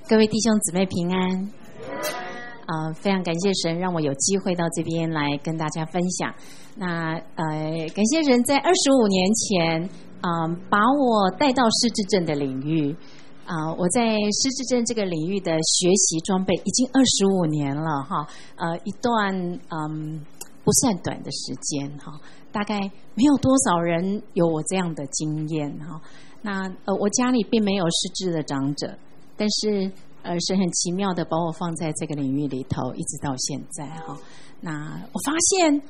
各位弟兄姊妹平安。非常感谢神让我有机会到这边来跟大家分享。那感谢神在25年前把我带到失智症的领域。我在失智症这个领域的学习装备已经25年了哈，一段不算短的时间哈，大概没有多少人有我这样的经验哈。那我家里并没有失智的长者，但是神很奇妙的把我放在这个领域里头，一直到现在哈。那我发现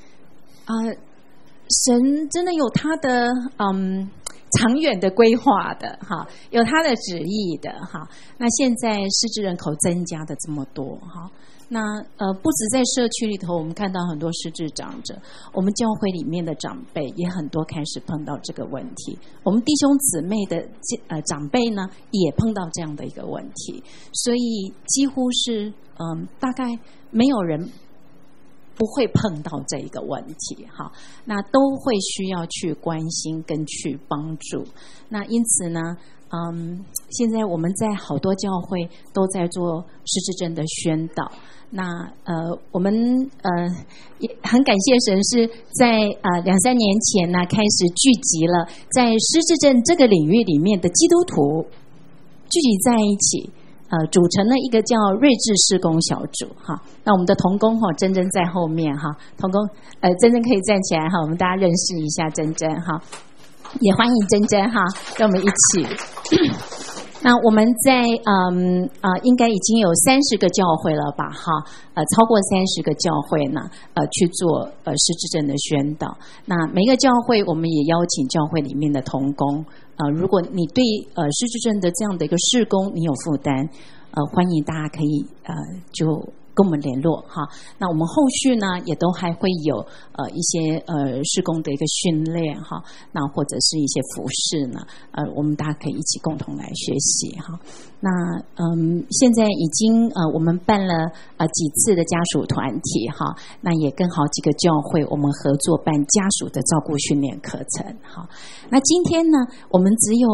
神真的有他的长远的规划的哈，有他的旨意的哈。那现在失智人口增加的这么多哈，那不止在社区里头，我们看到很多失智长者，我们教会里面的长辈也很多开始碰到这个问题。我们弟兄姊妹的长辈呢，也碰到这样的一个问题，所以几乎是大概没有人不会碰到这一个问题哈，那都会需要去关心跟去帮助。那因此呢，现在我们在好多教会都在做失智症的宣导。那我们也很感谢神，是在2-3年前呢，开始聚集了在失智症这个领域里面的基督徒聚集在一起。组成了一个叫睿智事工小组哈。那我们的同工珍珍在后面哈，同工珍珍可以站起来哈，我们大家认识一下珍珍哈，也欢迎珍珍哈，跟我们一起。那我们在应该已经有30个教会了吧哈，超过30个教会呢去做失智症的宣导。那每个教会我们也邀请教会里面的同工，如果你对失智症的这样的一个事工你有负担，欢迎大家可以就跟我们联络哈。那我们后续呢也都还会有一些事工的一个训练哈，那或者是一些服事呢，我们大家可以一起共同来学习哈。那现在已经我们办了几次的家属团体哈，那也跟好几个教会我们合作办家属的照顾训练课程哈。那今天呢，我们只有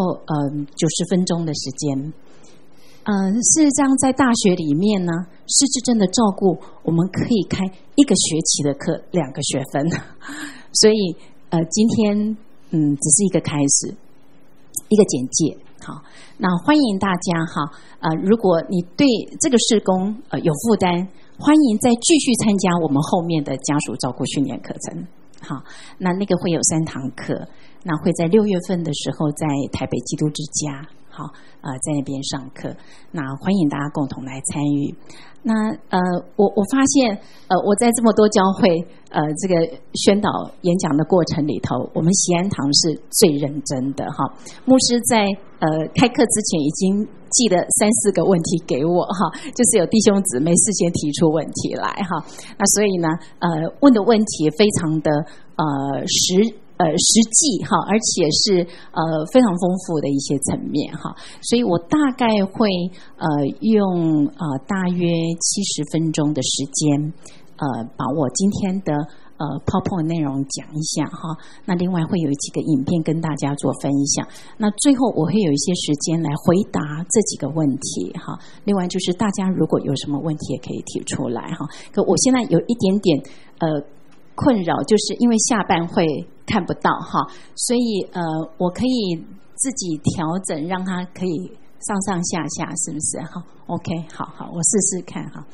90分钟的时间。事实上在大学里面呢，失智症的照顾我们可以开1个学期的课2个学分，所以今天只是一个开始，一个简介好。那欢迎大家哈，如果你对这个事工有负担，欢迎再继续参加我们后面的家属照顾训练课程好。那个会有3堂课，那会在6月份的时候在台北基督之家好，在那边上课，那欢迎大家共同来参与。那我发现我在这么多教会这个宣导演讲的过程里头，我们喜安堂是最认真的哈。牧师在开课之前已经寄了3-4个问题给我哈，就是有弟兄姊妹事先提出问题来哈。那所以呢问的问题非常的实际哈，而且是非常丰富的一些层面哈，所以我大概会用大约70分钟的时间把我今天的PowerPoint 内容讲一下哈。那另外会有几个影片跟大家做分享，那最后我会有一些时间来回答这几个问题哈。另外就是大家如果有什么问题也可以提出来哈。可我现在有一点点困扰，就是因为下半会看不到哈，所以我可以自己调整，让它可以上上下下，是不是哈 ？OK， 好，我试试看哈。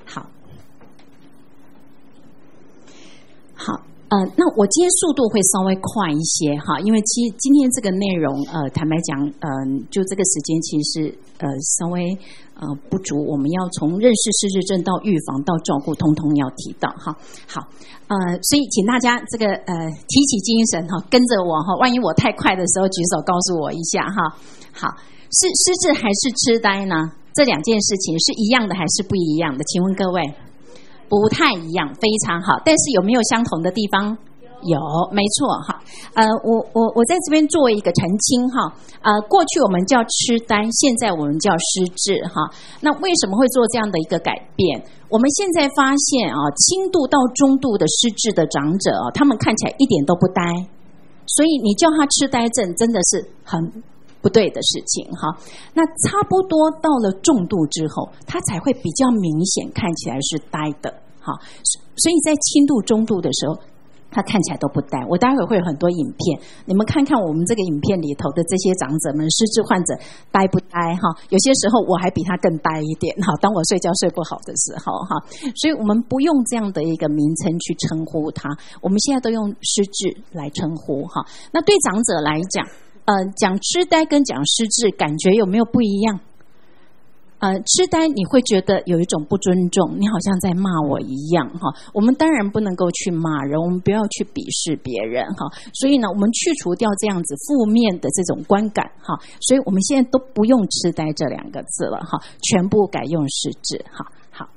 好，那我今天速度会稍微快一些哈，因为今天这个内容坦白讲，就这个时间其实是稍微不足，我们要从认识失智症到预防到照顾，通通要提到哈。好，所以请大家这个提起精神哈，跟着我哈，万一我太快的时候举手告诉我一下哈。好，是失智还是痴呆呢？这2件事情是一样的还是不一样的？请问各位？不太一样，非常好。但是有没有相同的地方？有，没错哈。我在这边做一个澄清哈。过去我们叫痴呆，现在我们叫失智哈。那为什么会做这样的一个改变？我们现在发现轻度到中度的失智的长者他们看起来一点都不呆，所以你叫他痴呆症真的是很不不对的事情哈。那差不多到了重度之后，它才会比较明显，看起来是呆的哈。所以在轻度、中度的时候，他看起来都不呆。我待会会有很多影片，你们看看我们这个影片里头的这些长者们，失智患者呆不呆哈？有些时候我还比他更呆一点哈。当我睡觉睡不好的时候哈，所以我们不用这样的一个名称去称呼他，我们现在都用失智来称呼哈。那对长者来讲，讲痴呆跟讲失智，感觉有没有不一样？痴呆你会觉得有一种不尊重，你好像在骂我一样哈。我们当然不能够去骂人，我们不要去鄙视别人哈。所以呢，我们去除掉这样子负面的这种观感哈。所以我们现在都不用痴呆这2个字了哈，全部改用失智哈。好。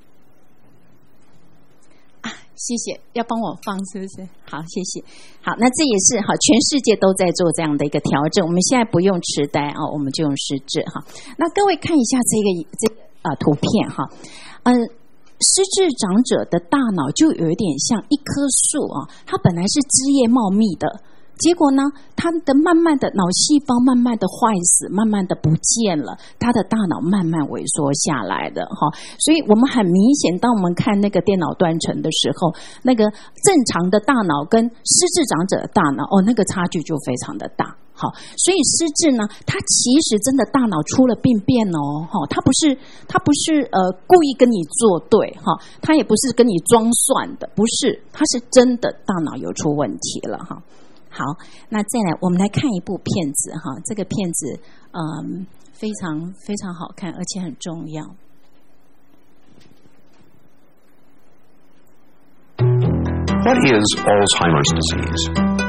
谢谢，要帮我放是不是？好，谢谢。好，那这也是好，全世界都在做这样的一个调整。我们现在不用痴呆啊，我们就用失智哈。那各位看一下这个图片哈，失智长者的大脑就有一点像一棵树啊，它本来是枝叶茂密的。结果呢，他的慢慢的脑细胞慢慢的坏死，慢慢的不见了，他的大脑慢慢萎缩下来的哈。所以我们很明显，当我们看那个电脑断层的时候，那个正常的大脑跟失智长者的大脑那个差距就非常的大。好，所以失智呢，他其实真的大脑出了病变哦，哈，他不是故意跟你作对哈，他也不是跟你装蒜的，不是，他是真的大脑有出问题了哈。好，那再来，我们来看一部片子哈，这个片子非常非常好看，而且很重要。 What is Alzheimer's disease?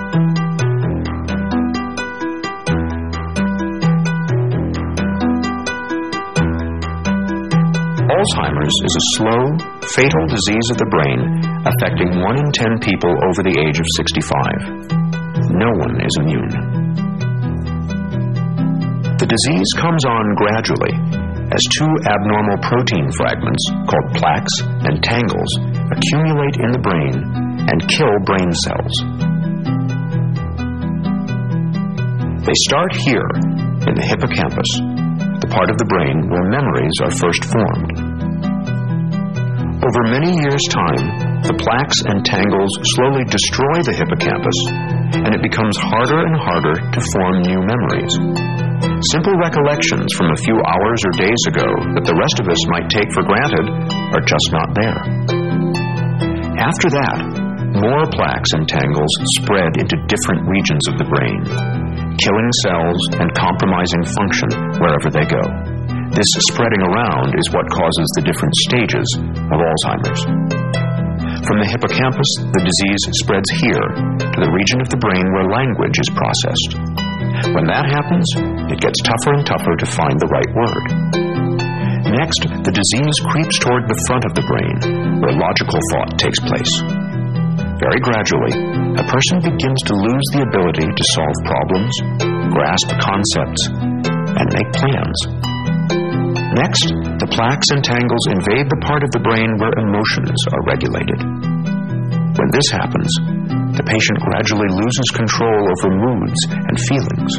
Alzheimer's is a slow, fatal disease of the brain affecting 1 in 10 people over the age of 65. No one is immune. The disease comes on gradually as 2 abnormal protein fragments called plaques and tangles accumulate in the brain and kill brain cells. They start here in the hippocampus, the part of the brain where memories are first formed. Over many years' time, the plaques and tangles slowly destroy the hippocampus, and it becomes harder and harder to form new memories. Simple recollections from a few hours or days ago that the rest of us might take for granted are just not there. After that, more plaques and tangles spread into different regions of the brain, killing cells and compromising function wherever they go. This spreading around is what causes the different stages of Alzheimer's. From the hippocampus, the disease spreads here to the region of the brain where language is processed. When that happens, it gets tougher and tougher to find the right word. Next, the disease creeps toward the front of the brain, where logical thought takes place. Very gradually, a person begins to lose the ability to solve problems, grasp concepts, and make plans. Next, the plaques and tangles invade the part of the brain where emotions are regulated. When this happens, the patient gradually loses control over moods and feelings.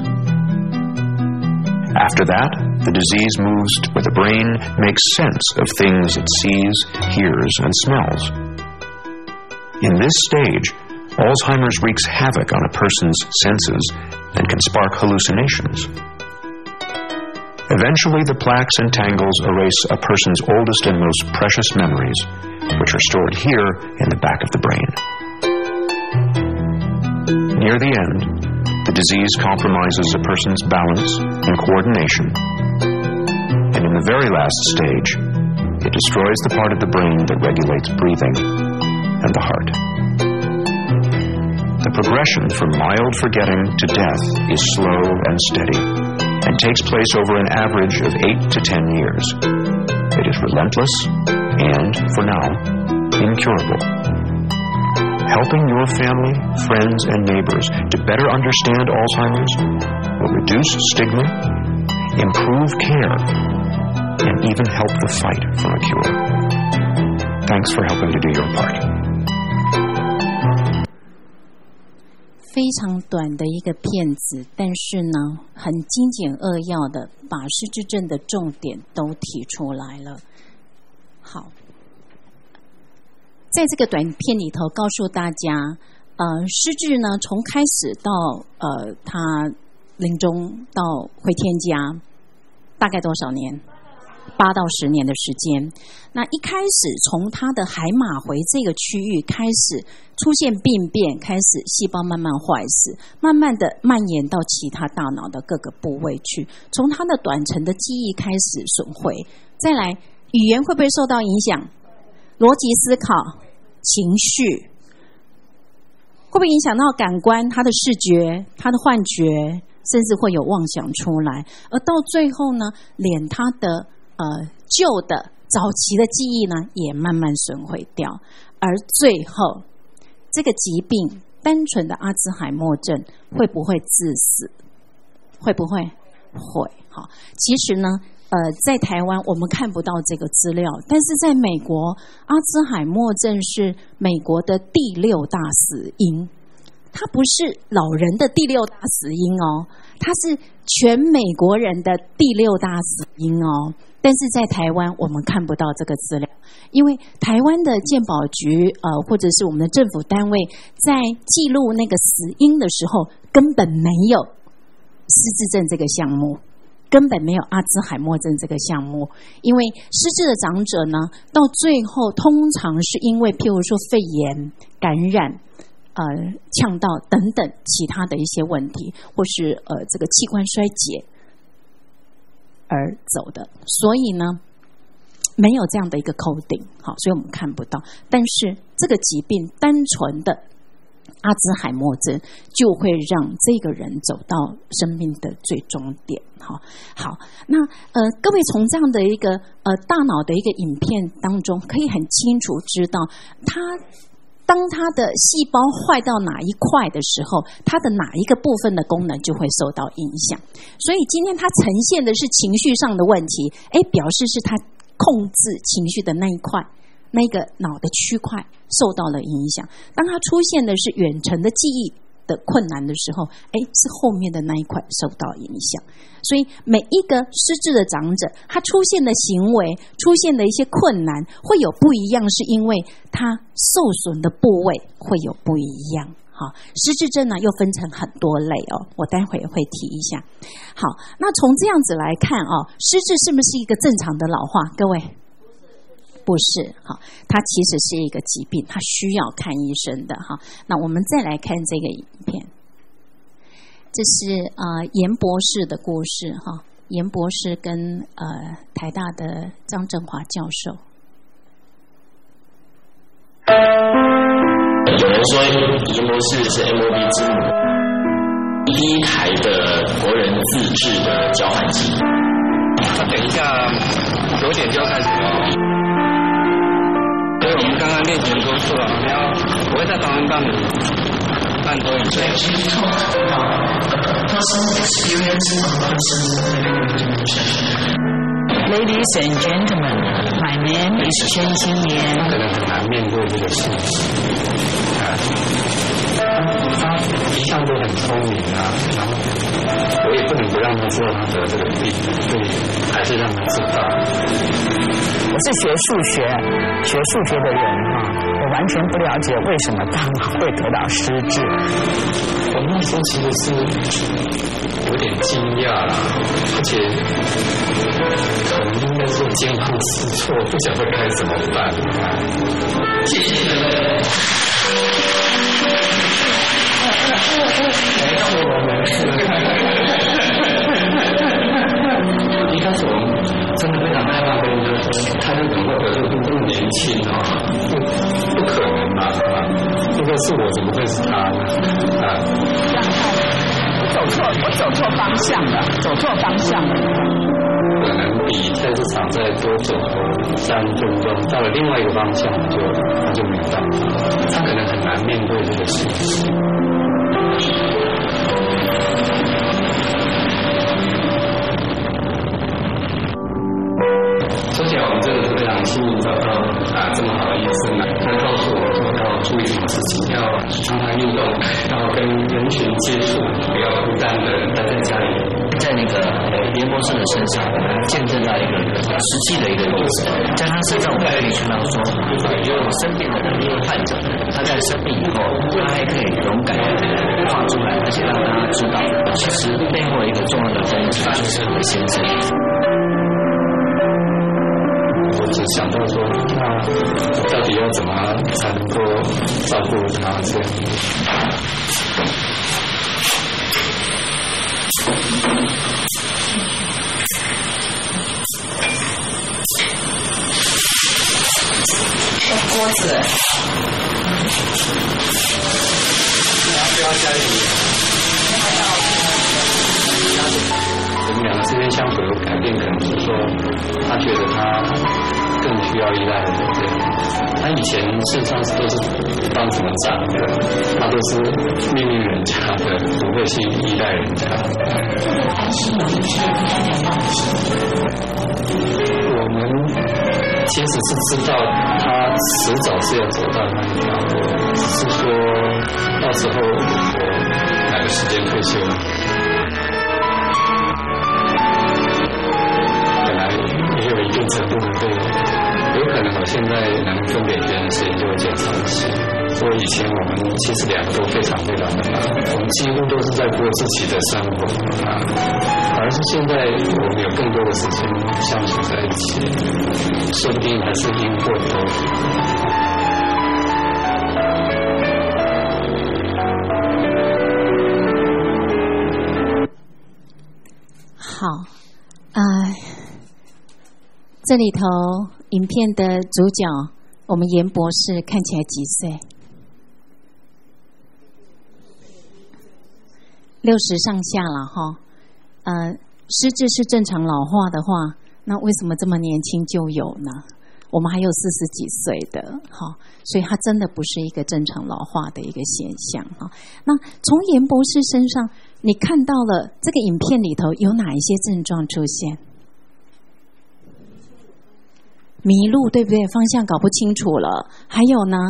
After that, the disease moves to where the brain makes sense of things it sees, hears, and smells. In this stage, Alzheimer's wreaks havoc on a person's senses and can spark hallucinations. Eventually, the plaques and tangles erase a person's oldest and most precious memories, which are stored here in the back of the brain. Near the end, the disease compromises a person's balance and coordination. And in the very last stage, it destroys the part of the brain that regulates breathing and the heart. The progression from mild forgetting to death is slow and steady, and takes place over an average of 8 to 10 years. It is relentless and, for now, incurable. Helping your family, friends, and neighbors to better understand Alzheimer's will reduce stigma, improve care, and even help the fight for a cure. Thanks for helping to do your part. 非常短的一个片子，但是呢，很精简扼要的把失智症的重点都提出来了。好，在这个短片里头告诉大家，失智呢，从开始到他临终到回天家，大概多少年？8到10年的时间。那一开始从他的海马回这个区域开始出现病变，开始细胞慢慢坏死，慢慢的蔓延到其他大脑的各个部位去，从他的短程的记忆开始损毁，再来语言会不会受到影响？逻辑思考、情绪会不会影响到感官？他的视觉、他的幻觉，甚至会有妄想出来，而到最后呢，连他的旧的早期的记忆呢，也慢慢损毁掉，而最后这个疾病，单纯的阿兹海默症会不会致死？会不会？会。好，其实呢，在台湾我们看不到这个资料，但是在美国，阿兹海默症是美国的第6大死因。它不是老人的第6大死因哦，它是全美国人的第6大死因哦。但是在台湾我们看不到这个资料，因为台湾的健保局或者是我们的政府单位在记录那个死因的时候，根本没有失智症这个项目，根本没有阿兹海默症这个项目。因为失智的长者呢，到最后通常是因为譬如说肺炎感染、呛到等等其他的一些问题，或是这个器官衰竭而走的，所以呢，没有这样的一个coding，好，所以我们看不到。但是这个疾病单纯的阿兹海默症，就会让这个人走到生命的最终点。好，那各位从这样的一个大脑的一个影片当中，可以很清楚知道当他的细胞坏到哪一块的时候，他的哪一个部分的功能就会受到影响。所以今天他呈现的是情绪上的问题，表示是他控制情绪的那一块，那个脑的区块受到了影响。当他出现的是远程的记忆的困难的时候，是后面的那一块受到影响。所以每一个失智的长者，他出现的行为、出现的一些困难会有不一样，是因为他受损的部位会有不一样。好，失智症呢又分成很多类哦，我待会会提一下。好，那从这样子来看哦，失智是不是一个正常的老化？各位？不是，好，它其实是一个疾病，它需要看医生的哈。那我们再来看这个影片，这是严博士的故事哈。严博士跟台大的张振华教授。 有人说严博士是 MOB 之母，第一台的国人自制的交换机。 那等一下9点就要开始了。所以我们刚刚练习都做了，我会在旁边帮你按多一点。 Ladies and gentlemen, my name is 宣清言。 可能很难面对这个事情。他一向都很聪明啊，然后我也不能不让他知道他得这个病，所以还是让他知道。 我是学数学的人我完全不了解为什么大脑会得到失智。 我那时候其实是有点惊讶啦，而且可能应该是惊慌失措，不晓得该怎么办。谢谢各位。一开始我们真的非常害怕，跟人家说他就怎么会得这个病这么年轻不可能嘛如果是我，怎么会是他呢？ 我走错方向了。 可能比菜市场再多走3分钟，到了另外一个方向，他就没有办法，他可能很难面对这个事情。说起来，我们真的是非常幸运找到这么好的医生来，他告诉我说注意自己，要常常运动，然后跟人群接触，不要孤单的待在家里。 在那个严博士的身上，我们见证到一个实际的一个例子，在他身上我们可以看到说，有生病的患者，他在生病以后，他还可以勇敢的跨出来，而且让他知道，其实背后一个重要的东西就是我的先生。 我只想到说，那到底要怎么才能够照顾他这样？ 锅子， 不要加一点。我们两个之间相处有改变，可能是说，他觉得他更需要依赖人这样。他以前事实上都是当什么长的，他都是命令人家的，不会去依赖人家。 还是有一些比较有耐心。 我们其实是知道他迟早是要走到那一条路，只是说到时候我哪个时间退休，本来也有一定程度的对，有可能我现在能分给别人的时间就会减少一些。所以以前我们其实两个都非常非常的忙，我们几乎都是在过自己的生活啊，而是现在我们有更多的时间相处在一起，说不定还是因祸得福。 好，这里头影片的主角，我们严博士看起来几岁？60上下了哈。失智是正常老化的话，那为什么这么年轻就有呢？我们还有40几岁的，哈，所以它真的不是一个正常老化的一个现象哈。那从严博士身上，你看到了这个影片里头有哪一些症状出现？迷路，对不对？方向搞不清楚了。还有呢？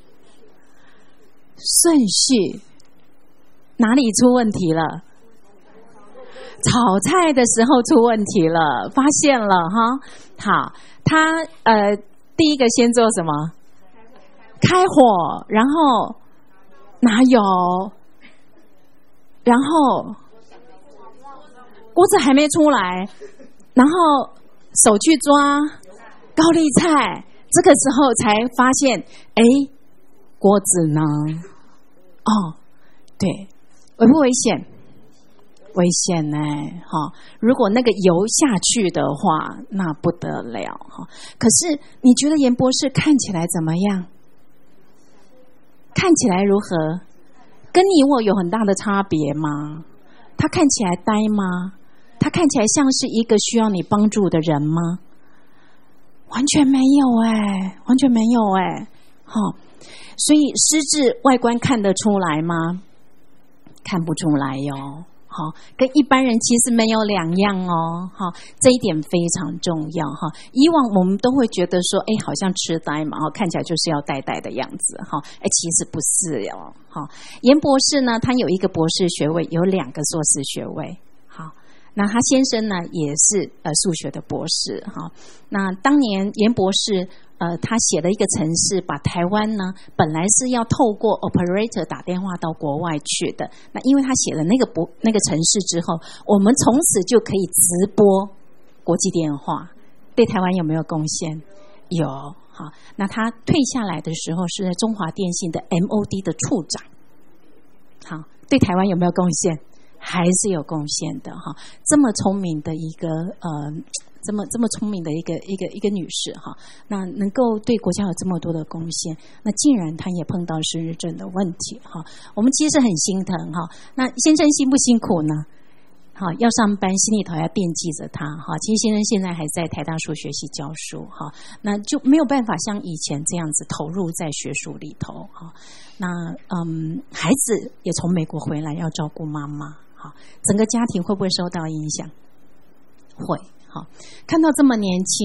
顺序哪里出问题了？炒菜的时候出问题了，发现了哈。好，他第一个先做什么？开火，然后哪有？然后锅子还没出来，然后手去抓高丽菜，这个时候才发现，锅子呢？哦，对，危不危险？危险呢，哈！如果那个油下去的话，那不得了哈。可是你觉得严博士看起来怎么样？看起来如何？跟你我有很大的差别吗？他看起来呆吗？他看起来像是一个需要你帮助的人吗？完全没有完全没有好，所以失智外观看得出来吗？看不出来哟。好，跟一般人其实没有两样哦。好，这一点非常重要哈。以往我们都会觉得说，好像痴呆嘛，看起来就是要呆呆的样子哈。其实不是哦。好，严博士呢，他有一个博士学位，有2个硕士学位。好，那他先生呢也是数学的博士哈。那当年严博士他写了一个程式，把台湾呢本来是要透过 operator 打电话到国外去的。那因为他写了那个程式之后，我们从此就可以直播国际电话。对台湾有没有贡献？有。好，那他退下来的时候是在中华电信的 MOD 的处长。好，对台湾有没有贡献？还是有贡献的哈。这么聪明的一个这么聪明的一个女士哈，那能够对国家有这么多的贡献，那竟然她也碰到失智症的问题哈，我们其实很心疼哈。那先生辛不辛苦呢？好，要上班，心里头要惦记着他哈。其实先生现在还在台大数学系教书哈，那就没有办法像以前这样子投入在学术里头哈。那孩子也从美国回来要照顾妈妈，好，整个家庭会不会受到影响？会。好，看到这么年轻，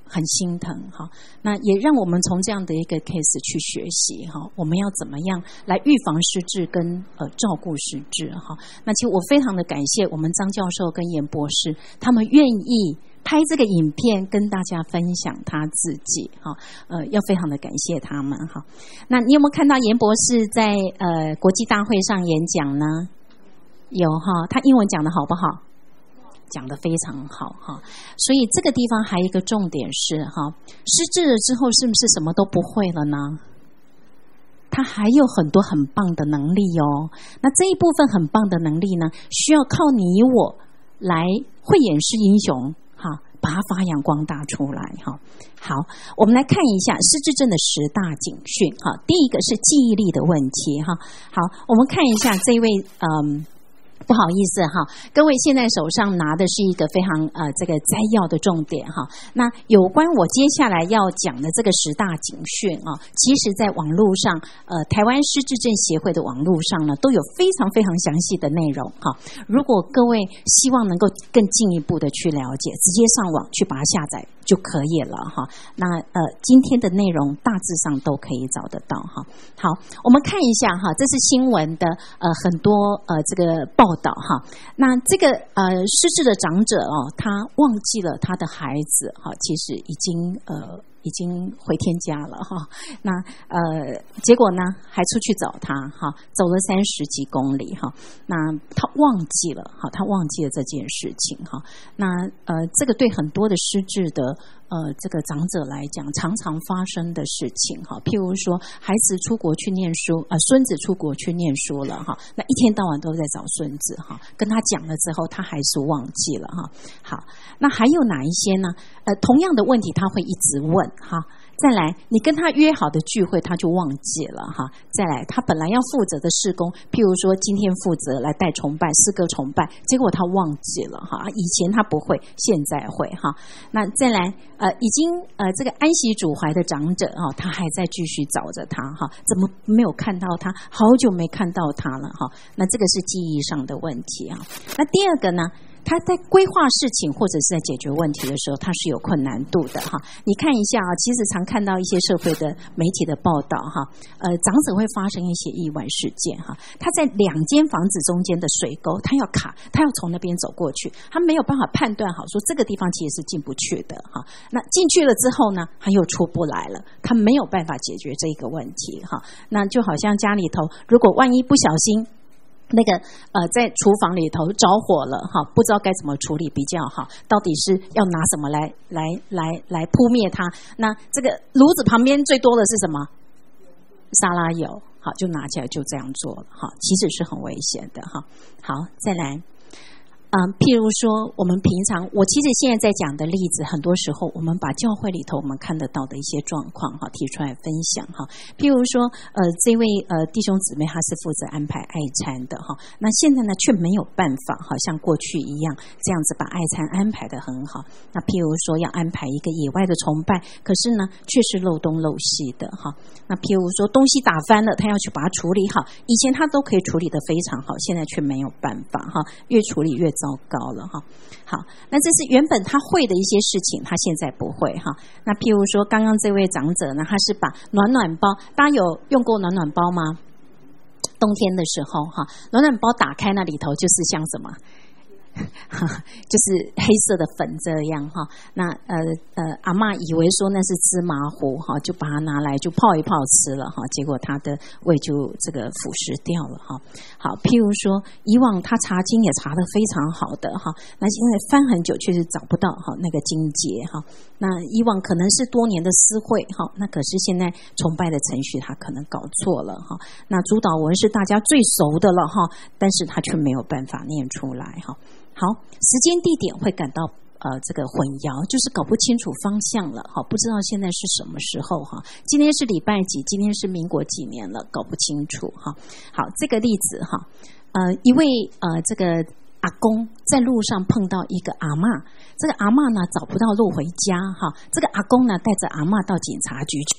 很心疼哈。那也让我们从这样的一个 case 去学习哈，我们要怎么样来预防失智跟照顾失智哈。那其实我非常的感谢我们张教授跟严博士，他们愿意拍这个影片跟大家分享他自己哈，要非常的感谢他们哈。那你有没有看到严博士在国际大会上演讲呢？有哈，他英文讲得好不好？讲得非常好哈。所以这个地方还有一个重点是哈，失智了之后是不是什么都不会了呢？他还有很多很棒的能力哦。那这一部分很棒的能力呢，需要靠你我来慧眼识英雄哈，把它发扬光大出来哈。好，我们来看一下失智症的10大警讯哈。第一个是记忆力的问题哈。好，我们看一下这位不好意思哈，各位现在手上拿的是一个非常这个摘要的重点哈。那有关我接下来要讲的这个10大警讯啊，其实在网络上台湾失智症协会的网络上呢，都有非常非常详细的内容哈。如果各位希望能够更进一步的去了解，直接上网去把它下载就可以了哈。那今天的内容大致上都可以找得到哈。好，我们看一下哈，这是新闻的很多这个报道哈。那这个失智的长者哦，他忘记了他的孩子哈，其实已经回天家了哈。那结果呢，还出去找他哈，走了30几公里哈。那他忘记了哈，他忘记了这件事情哈。那这个对很多的失智的这个长者来讲，常常发生的事情哈。譬如说，孩子出国去念书，孙子出国去念书了哈，那一天到晚都在找孙子哈，跟他讲了之后，他还是忘记了哈。好，那还有哪一些呢？同样的问题他会一直问哈。再来，你跟他约好的聚会他就忘记了哈。再来，他本来要负责的事工，譬如说今天负责来带崇拜、诗歌崇拜，结果他忘记了哈。以前他不会，现在会哈。那再来，已经这个安息主怀的长者哈，他还在继续找着他哈，怎么没有看到他？好久没看到他了哈。那这个是记忆上的问题啊。那第二个呢？他在规划事情或者是在解决问题的时候，他是有困难度的哈。你看一下啊，其实常看到一些社会的媒体的报道哈，长者会发生一些意外事件哈。他在2间房子中间的水沟，他要卡，他要从那边走过去，他没有办法判断好说这个地方其实是进不去的哈。那进去了之后呢，他又出不来了，他没有办法解决这个问题哈。那就好像家里头，如果万一不小心那个在厨房里头着火了哈，不知道该怎么处理比较好，到底是要拿什么来扑灭它？那这个炉子旁边最多的是什么？沙拉油，好，就拿起来就这样做了哈，其实是很危险的哈。好，再来。譬如说我们平常，我其实现在在讲的例子，很多时候我们把教会里头我们看得到的一些状况哈提出来分享哈。譬如说这位弟兄姊妹他是负责安排爱餐的哈，那现在呢却没有办法哈像过去一样这样子把爱餐安排得很好。那譬如说要安排一个野外的崇拜，可是呢却是漏东漏西的哈。那譬如说东西打翻了，他要去把它处理好，以前他都可以处理得非常好，现在却没有办法哈，越处理越糟糕了哈。好，那这是原本他会的一些事情，他现在不会哈。那譬如说刚刚这位长者呢，他是把暖暖包，大家有用过暖暖包吗？冬天的时候哈，暖暖包打开那里头就是像什么？就是黑色的粉这样哈。那阿嬷以为说那是芝麻糊哈，就把它拿来就泡一泡吃了哈，结果他的胃就这个腐蚀掉了哈。好，譬如说以往他查经也查得非常好的哈，那因为翻很久确实找不到哈那个经节哈。那以往可能是多年的私会哈，那可是现在崇拜的程序他可能搞错了哈。那主导文是大家最熟的了哈，但是他却没有办法念出来哈。好，时间地点会感到这个混淆，就是搞不清楚方向了哈，不知道现在是什么时候哈，今天是礼拜几，今天是民国几年了，搞不清楚哈。好，这个例子哈，一位这个阿公在路上碰到一个阿嬷，这个阿嬷呢找不到路回家哈，这个阿公呢带着阿嬷到警察局去。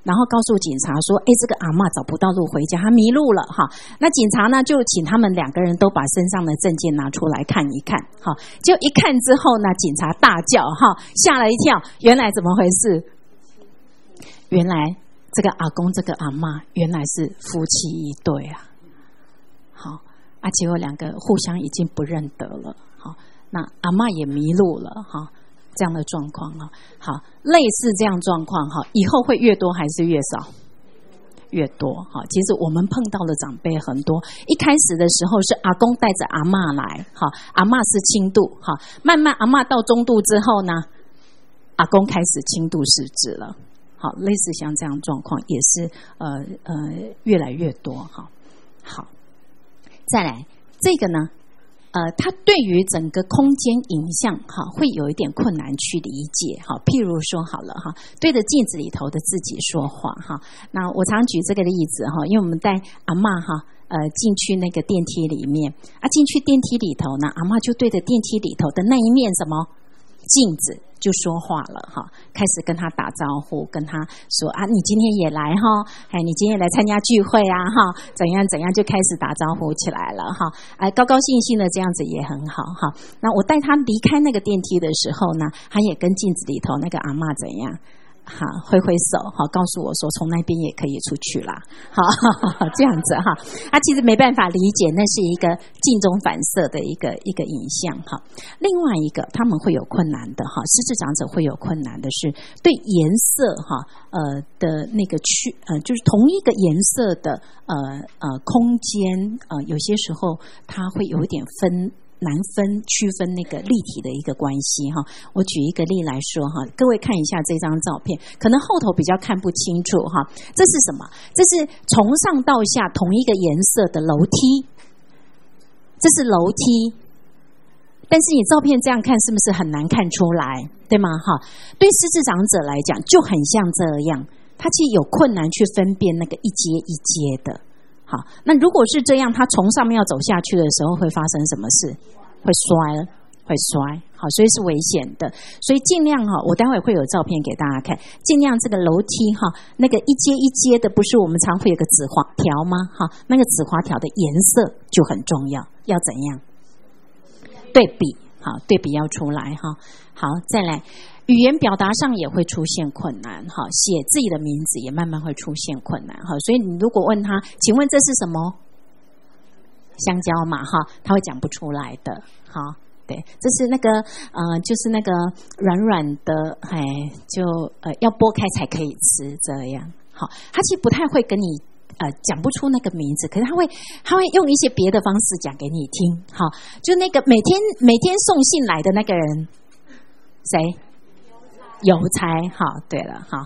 然后告诉警察说，这个阿嬷找不到路回家，她迷路了哈。那警察呢就请他们2个人都把身上的证件拿出来看一看，哈，就一看之后呢，警察大叫哈，吓了一跳，原来怎么回事？原来这个阿公这个阿嬷原来是夫妻一对啊，好啊，结果2个互相已经不认得了，好，那阿嬷也迷路了哈。这样的状况啊，好，类似这样状况哈，以后会越多还是越少？越多哈。其实我们碰到的长辈很多，一开始的时候是阿公带着阿嬷来，哈，阿嬷是轻度，哈，慢慢阿嬷到中度之后呢，阿公开始轻度失智了，好，类似像这样状况也是越来越多哈。好，再来这个呢。他对于整个空间影像哈，会有一点困难去理解哈。譬如说好了哈，对着镜子里头的自己说话哈。那我常举这个例子哈，因为我们带阿嬷哈，进去那个电梯里面啊，进去电梯里头呢，阿嬷就对着电梯里头的那一面什么镜子就说话了哈，开始跟他打招呼，跟他说啊，你今天也来哈，你今天也来参加聚会啊哈，怎样怎样就开始打招呼起来了哈，高高兴兴的这样子也很好哈。那我带他离开那个电梯的时候呢，他也跟镜子里头那个阿嬷怎样？哈，挥挥手，好，告诉我说从那边也可以出去啦，好，这样子哈。他其实没办法理解，那是一个镜中反射的一个影像哈。另外一个他们会有困难的哈，失智长者会有困难的是对颜色哈的那个就是同一个颜色的空间有些时候它会有一点难区分那个立体的一个关系哈。我举一个例来说哈，各位看一下这张照片，可能后头比较看不清楚哈。这是什么？这是从上到下同一个颜色的楼梯，这是楼梯。但是你照片这样看是不是很难看出来，对吗哈？对失智长者来讲就很像这样，他其实有困难去分辨那个一阶一阶的。好，那如果是这样，他从上面要走下去的时候会发生什么事？会摔，好，所以是危险的。所以尽量哈，我待会会有照片给大家看，尽量这个楼梯哈，那个一阶一阶的，不是我们常会有个紫滑条吗？哈，那个紫滑条的颜色就很重要，要怎样？对比，好，对比要出来哈。好，再来。语言表达上也会出现困难，哈，写自己的名字也慢慢会出现困难，哈，所以你如果问他，请问这是什么？香蕉嘛，哈，他会讲不出来的，哈，对，这是那个就是那个软软的，就要剥开才可以吃，这样，好，他其实不太会跟你讲不出那个名字，可是他会用一些别的方式讲给你听，好，就那个每天送信来的那个人，谁？邮差，好，对了，好，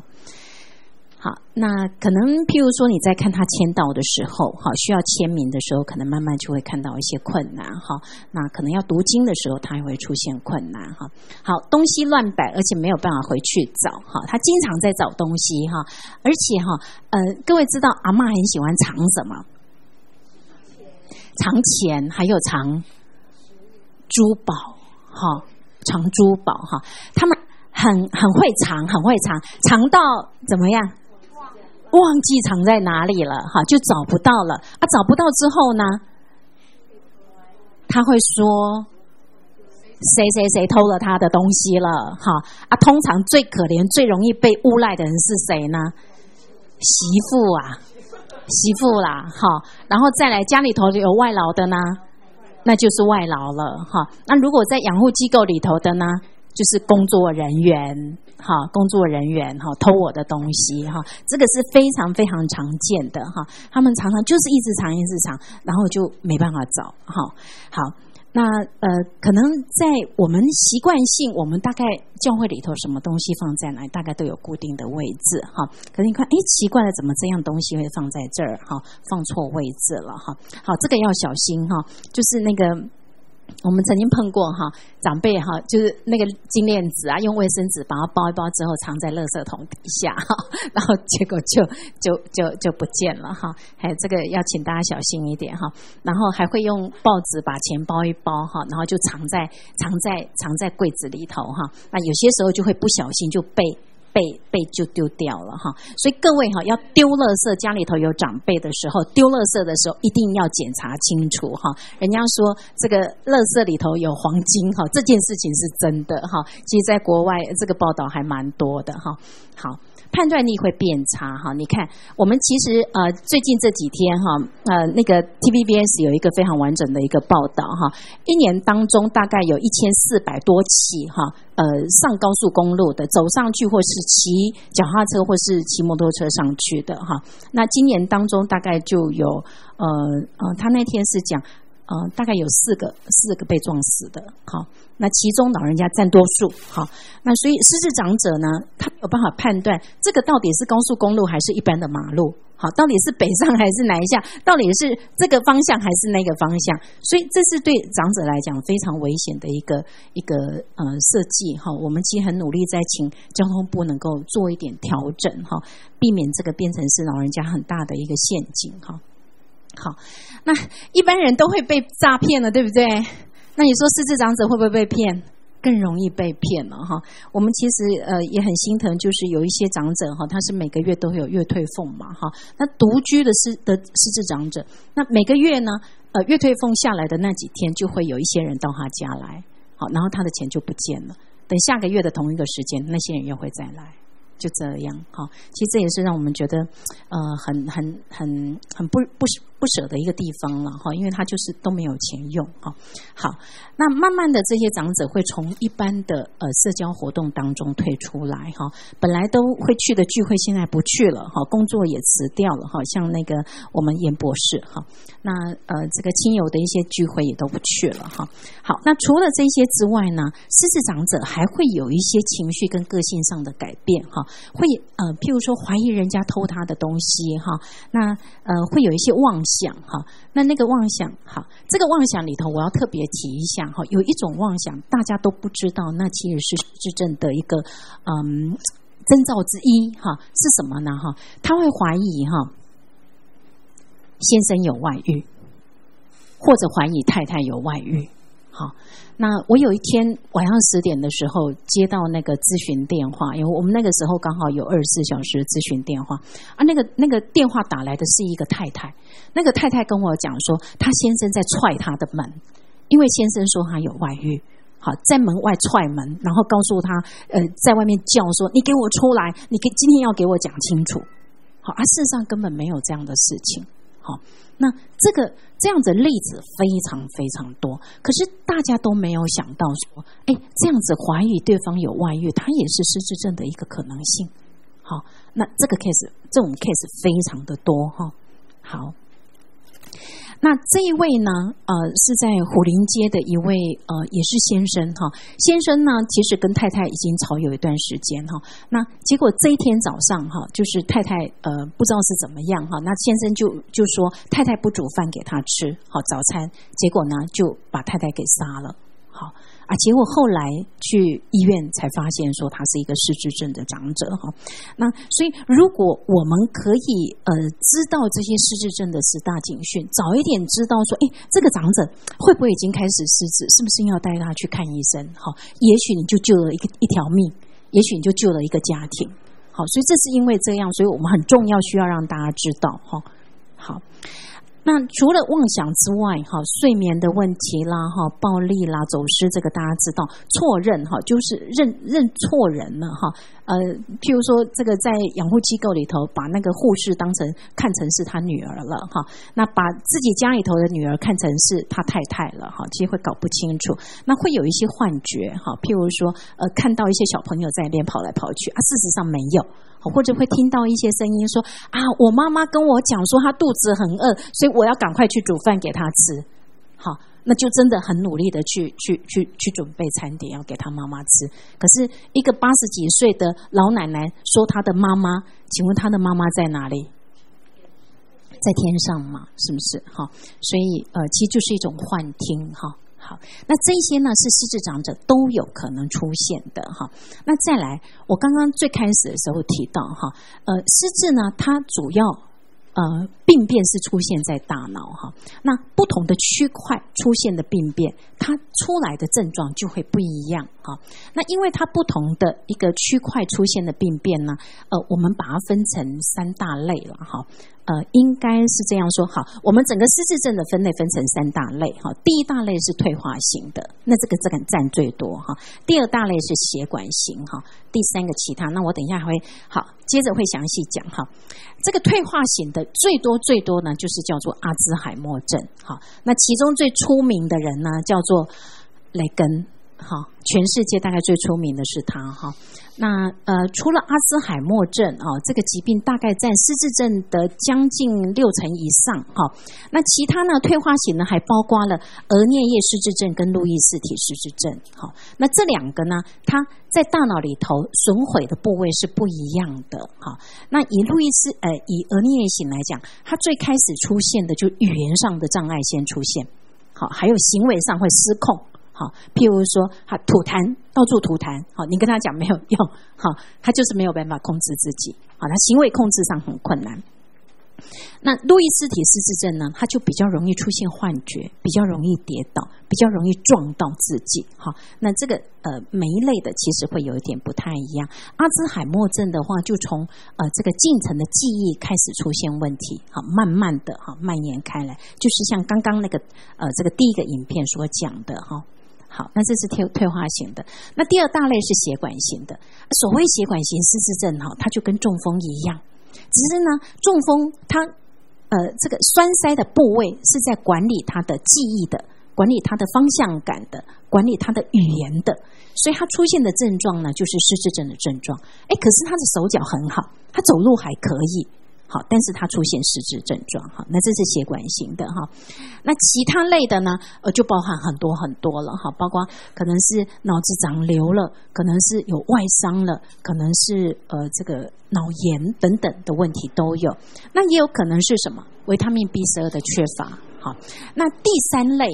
那可能譬如说你在看他签到的时候，好，需要签名的时候，可能慢慢就会看到一些困难，哈，那可能要读经的时候，他也会出现困难，哈，好，东西乱摆，而且没有办法回去找，哈，他经常在找东西，哈，而且哈，各位知道阿嬷很喜欢藏什么？藏钱，还有藏珠宝，哈，藏珠宝，哈，他们很会藏，藏到怎么样？忘记藏在哪里了，哈，就找不到了啊！找不到之后呢，他会说谁偷了他的东西了，哈啊！通常最可怜、最容易被诬赖的人是谁呢？媳妇啦，哈。然后再来家里头有外劳的呢，那就是外劳了，哈。那如果在养护机构里头的呢？就是工作人员，哈，偷我的东西，哈，这个是非常非常常见的，哈，他们常常就是一直藏，然后就没办法找，哈，好，那可能在我们习惯性，我们大概教会里头什么东西放在哪里，大概都有固定的位置，哈，可是你看，奇怪了，怎么这样东西会放在这儿，哈，放错位置了，哈，好，这个要小心，哈，就是那个。我们曾经碰过哈，长辈哈，就是那个金链子啊，用卫生纸把它包一包之后，藏在垃圾桶底下哈，然后结果就不见了哈。还有这个要请大家小心一点哈。然后还会用报纸把钱包一包哈，然后就藏在柜子里头哈。那有些时候就会不小心就被被就丢掉了哈。所以各位哈，要丢垃圾，家里头有长辈的时候，丢垃圾的时候一定要检查清楚哈。人家说这个垃圾里头有黄金哈，这件事情是真的哈。其实在国外这个报道还蛮多的哈。好。判断力会变差哈，你看我们其实最近这几天哈那个 TVBS 有一个非常完整的一个报道哈，一年当中大概有1400多起哈上高速公路的走上去或是骑脚踏车或是骑摩托车上去的哈，那今年当中大概就有他那天是讲大概有四个被撞死的，好，那其中老人家占多数，好，那所以失智长者呢，他没有办法判断这个到底是高速公路还是一般的马路，好，到底是北上还是南下，到底是这个方向还是那个方向，所以这是对长者来讲非常危险的一个设计哈。我们其实很努力在请交通部能够做一点调整哈，避免这个变成是老人家很大的一个陷阱哈。好，那一般人都会被诈骗了，对不对？那你说失智长者会不会被骗？更容易被骗了哈。我们其实也很心疼，就是有一些长者哈，他是每个月都有月退俸嘛哈。那独居的失智长者，那每个月呢月退俸下来的那几天，就会有一些人到他家来，好，然后他的钱就不见了。等下个月的同一个时间，那些人又会再来。就这样哈，其实这也是让我们觉得很不舍的一个地方了哈，因为他就是都没有钱用哈。好，那慢慢的这些长者会从一般的社交活动当中退出来哈，本来都会去的聚会现在不去了哈，工作也辞掉了哈，像那个我们严博士哈，那这个亲友的一些聚会也都不去了哈。好，那除了这些之外呢，失智长者还会有一些情绪跟个性上的改变哈。会譬如说怀疑人家偷他的东西哈，那会有一些妄想哈，那个妄想哈，这个妄想里头我要特别提一下哈，有一种妄想大家都不知道，那其实是失智症的一个征兆之一哈，是什么呢哈？他会怀疑哈先生有外遇，或者怀疑太太有外遇。好，那我有一天晚上10点的时候接到那个咨询电话，因为我们那个时候刚好有24小时咨询电话啊，那个电话打来的是一个太太，那个太太跟我讲说，她先生在踹她的门，因为先生说他有外遇，好，在门外踹门，然后告诉他在外面叫说，你给我出来，你今天要给我讲清楚。好，事实上根本没有这样的事情。好，那这样的例子非常非常多，可是大家都没有想到说，这样子怀疑对方有外遇，它也是失智症的一个可能性。好，那这种 case 非常的多哈。好。那这一位呢，是在虎林街的一位也是先生哈。先生呢，其实跟太太已经吵有一段时间哈。那结果这一天早上哈，就是太太不知道是怎么样哈，那先生就说太太不煮饭给他吃，好早餐，结果呢就把太太给杀了。好结果后来去医院才发现说他是一个失智症的长者哈。那所以如果我们可以知道这些失智症的10大警讯，早一点知道说这个长者会不会已经开始失智，是不是要带他去看医生？好，也许你就救了一条命，也许你就救了一个家庭。好，所以这是因为这样，所以我们很重要需要让大家知道哈。好。那除了妄想之外哈，睡眠的问题啦哈，暴力啦，走失，这个大家知道，错认哈，就是认错人了哈。譬如说这个在养护机构里头，把那个护士看成是他女儿了哈，那把自己家里头的女儿看成是他太太了哈，其实会搞不清楚，那会有一些幻觉哈，譬如说看到一些小朋友在那边跑来跑去事实上没有。或者会听到一些声音说我妈妈跟我讲说她肚子很饿，所以我要赶快去煮饭给她吃。好，那就真的很努力的去准备餐点要给她妈妈吃。可是一个80几岁的老奶奶说她的妈妈，请问她的妈妈在哪里？在天上嘛，是不是？好，所以其实就是一种幻听哈。好，那这些呢是失智长者都有可能出现的哈。那再来，我刚刚最开始的时候提到哈，失智呢，它主要病变是出现在大脑哈，那不同的区块出现的病变，它出来的症状就会不一样哈。那因为它不同的一个区块出现的病变呢，我们把它分成3大类了哈。应该是这样说，好，我们整个失智症的分类分成3大类哈。第一大类是退化型的，那这个占最多哈。第二大类是血管型哈，第3个其他。那我等一下还会好，接着会详细讲哈。这个退化型的最多呢，就是叫做阿兹海默症哈。那其中最出名的人呢，叫做雷根哈，全世界大概最出名的是他哈。那除了阿兹海默症这个疾病大概占失智症的将近60%以上哈。那其他呢，退化型呢还包括了额颞叶失智症跟路易斯体失智症哈。那这2个呢，它在大脑里头损毁的部位是不一样的哈。那以额颞叶型来讲，它最开始出现的就语言上的障碍先出现，好，还有行为上会失控。好，譬如说他吐痰，到处吐痰，好，你跟他讲没有用，好，他就是没有办法控制自己，好，他行为控制上很困难。那路易斯体失智症呢，它就比较容易出现幻觉，比较容易跌倒，比较容易撞到自己，好，那这个每一类的其实会有一点不太一样。阿兹海默症的话，就从这个进程的记忆开始出现问题，好，慢慢的哈蔓延开来，就是像刚刚那个这个第一个影片所讲的哈。好，那这是退化型的。那第2大类是血管型的。所谓血管型失智症哈，它就跟中风一样，只是呢，中风它这个栓塞的部位是在管理它的记忆的，管理它的方向感的，管理它的语言的，所以它出现的症状呢，就是失智症的症状。可是他的手脚很好，他走路还可以。好，但是它出现失智症状哈，那这是血管型的哈。那其他类的呢，就包含很多了哈，包括可能是脑子长瘤了，可能是有外伤了，可能是这个脑炎等等的问题都有。那也有可能是什么维他命 B12 的缺乏。好，那第三类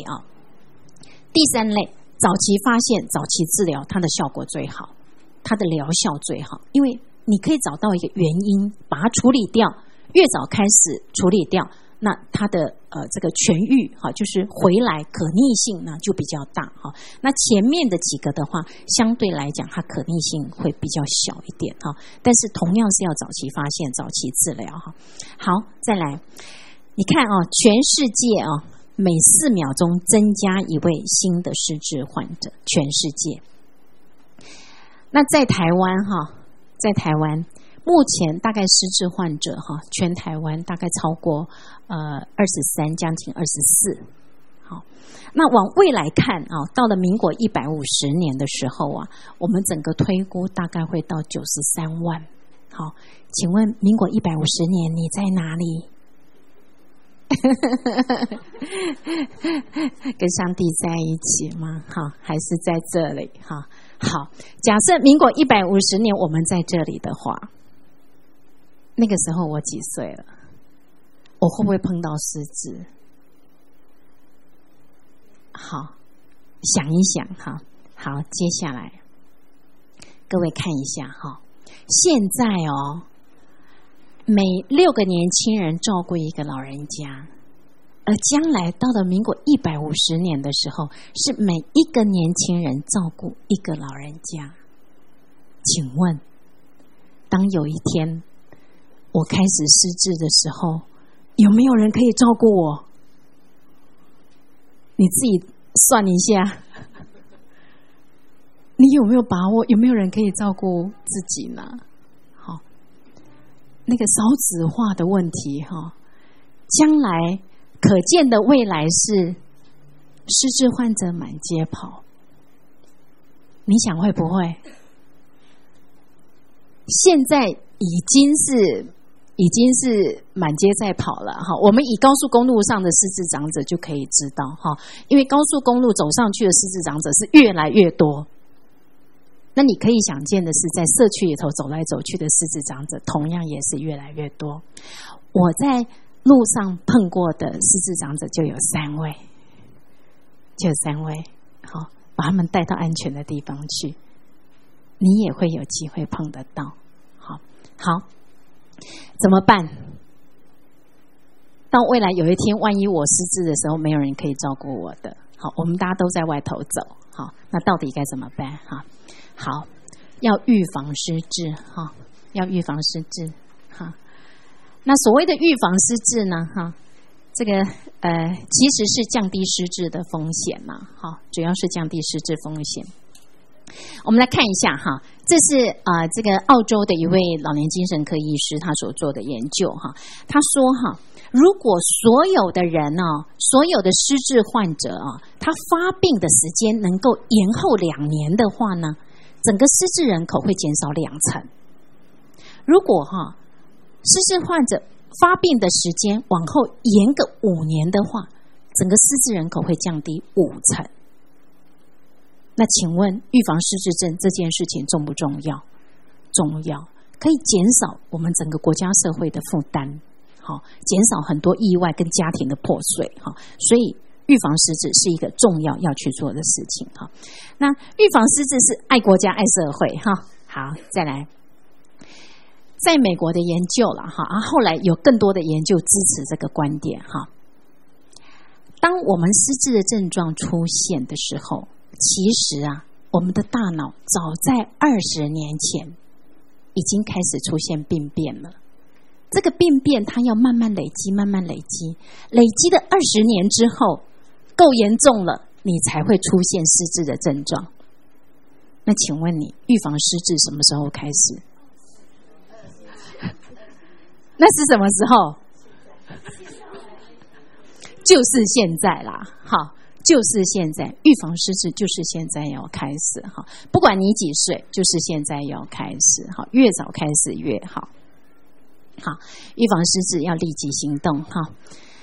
早期发现、早期治疗，它的效果最好，它的疗效最好，因为你可以找到一个原因，把它处理掉，越早开始处理掉，那它的这个痊愈哈，就是回来可逆性呢就比较大哈。那前面的几个的话，相对来讲它可逆性会比较小一点哈，但是同样是要早期发现、早期治疗哈。好，再来，你看全世界每4秒钟增加一位新的失智患者，全世界。那在台湾目前大概失智患者全台湾大概超过23，将近24。好，那往未来看到了民国150年的时候我们整个推估大概会到93万。好，请问民国150年你在哪里？跟上帝在一起吗？好，还是在这里？好，假设民国150年我们在这里的话，那个时候我几岁了？我会不会碰到失智？好，想一想哈。好，接下来各位看一下哈，现在每6个年轻人照顾一个老人家，而将来到了民国150年的时候，是每一个年轻人照顾一个老人家。请问，当有一天我开始失智的时候，有没有人可以照顾我？你自己算一下，你有没有把握？有没有人可以照顾自己呢？好，那个少子化的问题将来可见的未来是失智患者满街跑，你想会不会？现在已经是满街在跑了哈。我们以高速公路上的失智长者就可以知道哈，因为高速公路走上去的失智长者是越来越多。那你可以想见的是，在社区里头走来走去的失智长者同样也是越来越多。我在路上碰过的失智长者就有3位，好，把他们带到安全的地方去，你也会有机会碰得到。好，怎么办？ 到未来有一天，万一我失智的时候，没有人可以照顾我的，好，我们大家都在外头走，好，那到底该怎么办？哈，好，要预防失智，哈，要预防失智，哈。那所谓的预防失智呢，哈，这个其实是降低失智的风险嘛，哈，主要是降低失智风险。我们来看一下哈，这是这个澳洲的一位老年精神科医师他所做的研究哈，他说哈，如果所有的人所有的失智患者他发病的时间能够延后2年的话呢，整个失智人口会减少20%。如果失智患者发病的时间往后延个5年的话，整个失智人口会降低50%。那请问预防失智症这件事情重不重要？重要，可以减少我们整个国家社会的负担，好，减少很多意外跟家庭的破碎，好，所以预防失智是一个重要要去做的事情，哈。那预防失智是爱国家爱社会，哈。好，再来，在美国的研究了，哈，后来有更多的研究支持这个观点，哈。当我们失智的症状出现的时候，其实我们的大脑早在20年前已经开始出现病变了。这个病变它要慢慢累积，慢慢累积，累积的20年之后，够严重了，你才会出现失智的症状。那请问你，预防失智什么时候开始？那是什么时候？就是现在啦，好。就是现在，预防失智就是现在要开始哈，不管你几岁，就是现在要开始哈，越早开始越好。好，预防失智要立即行动哈。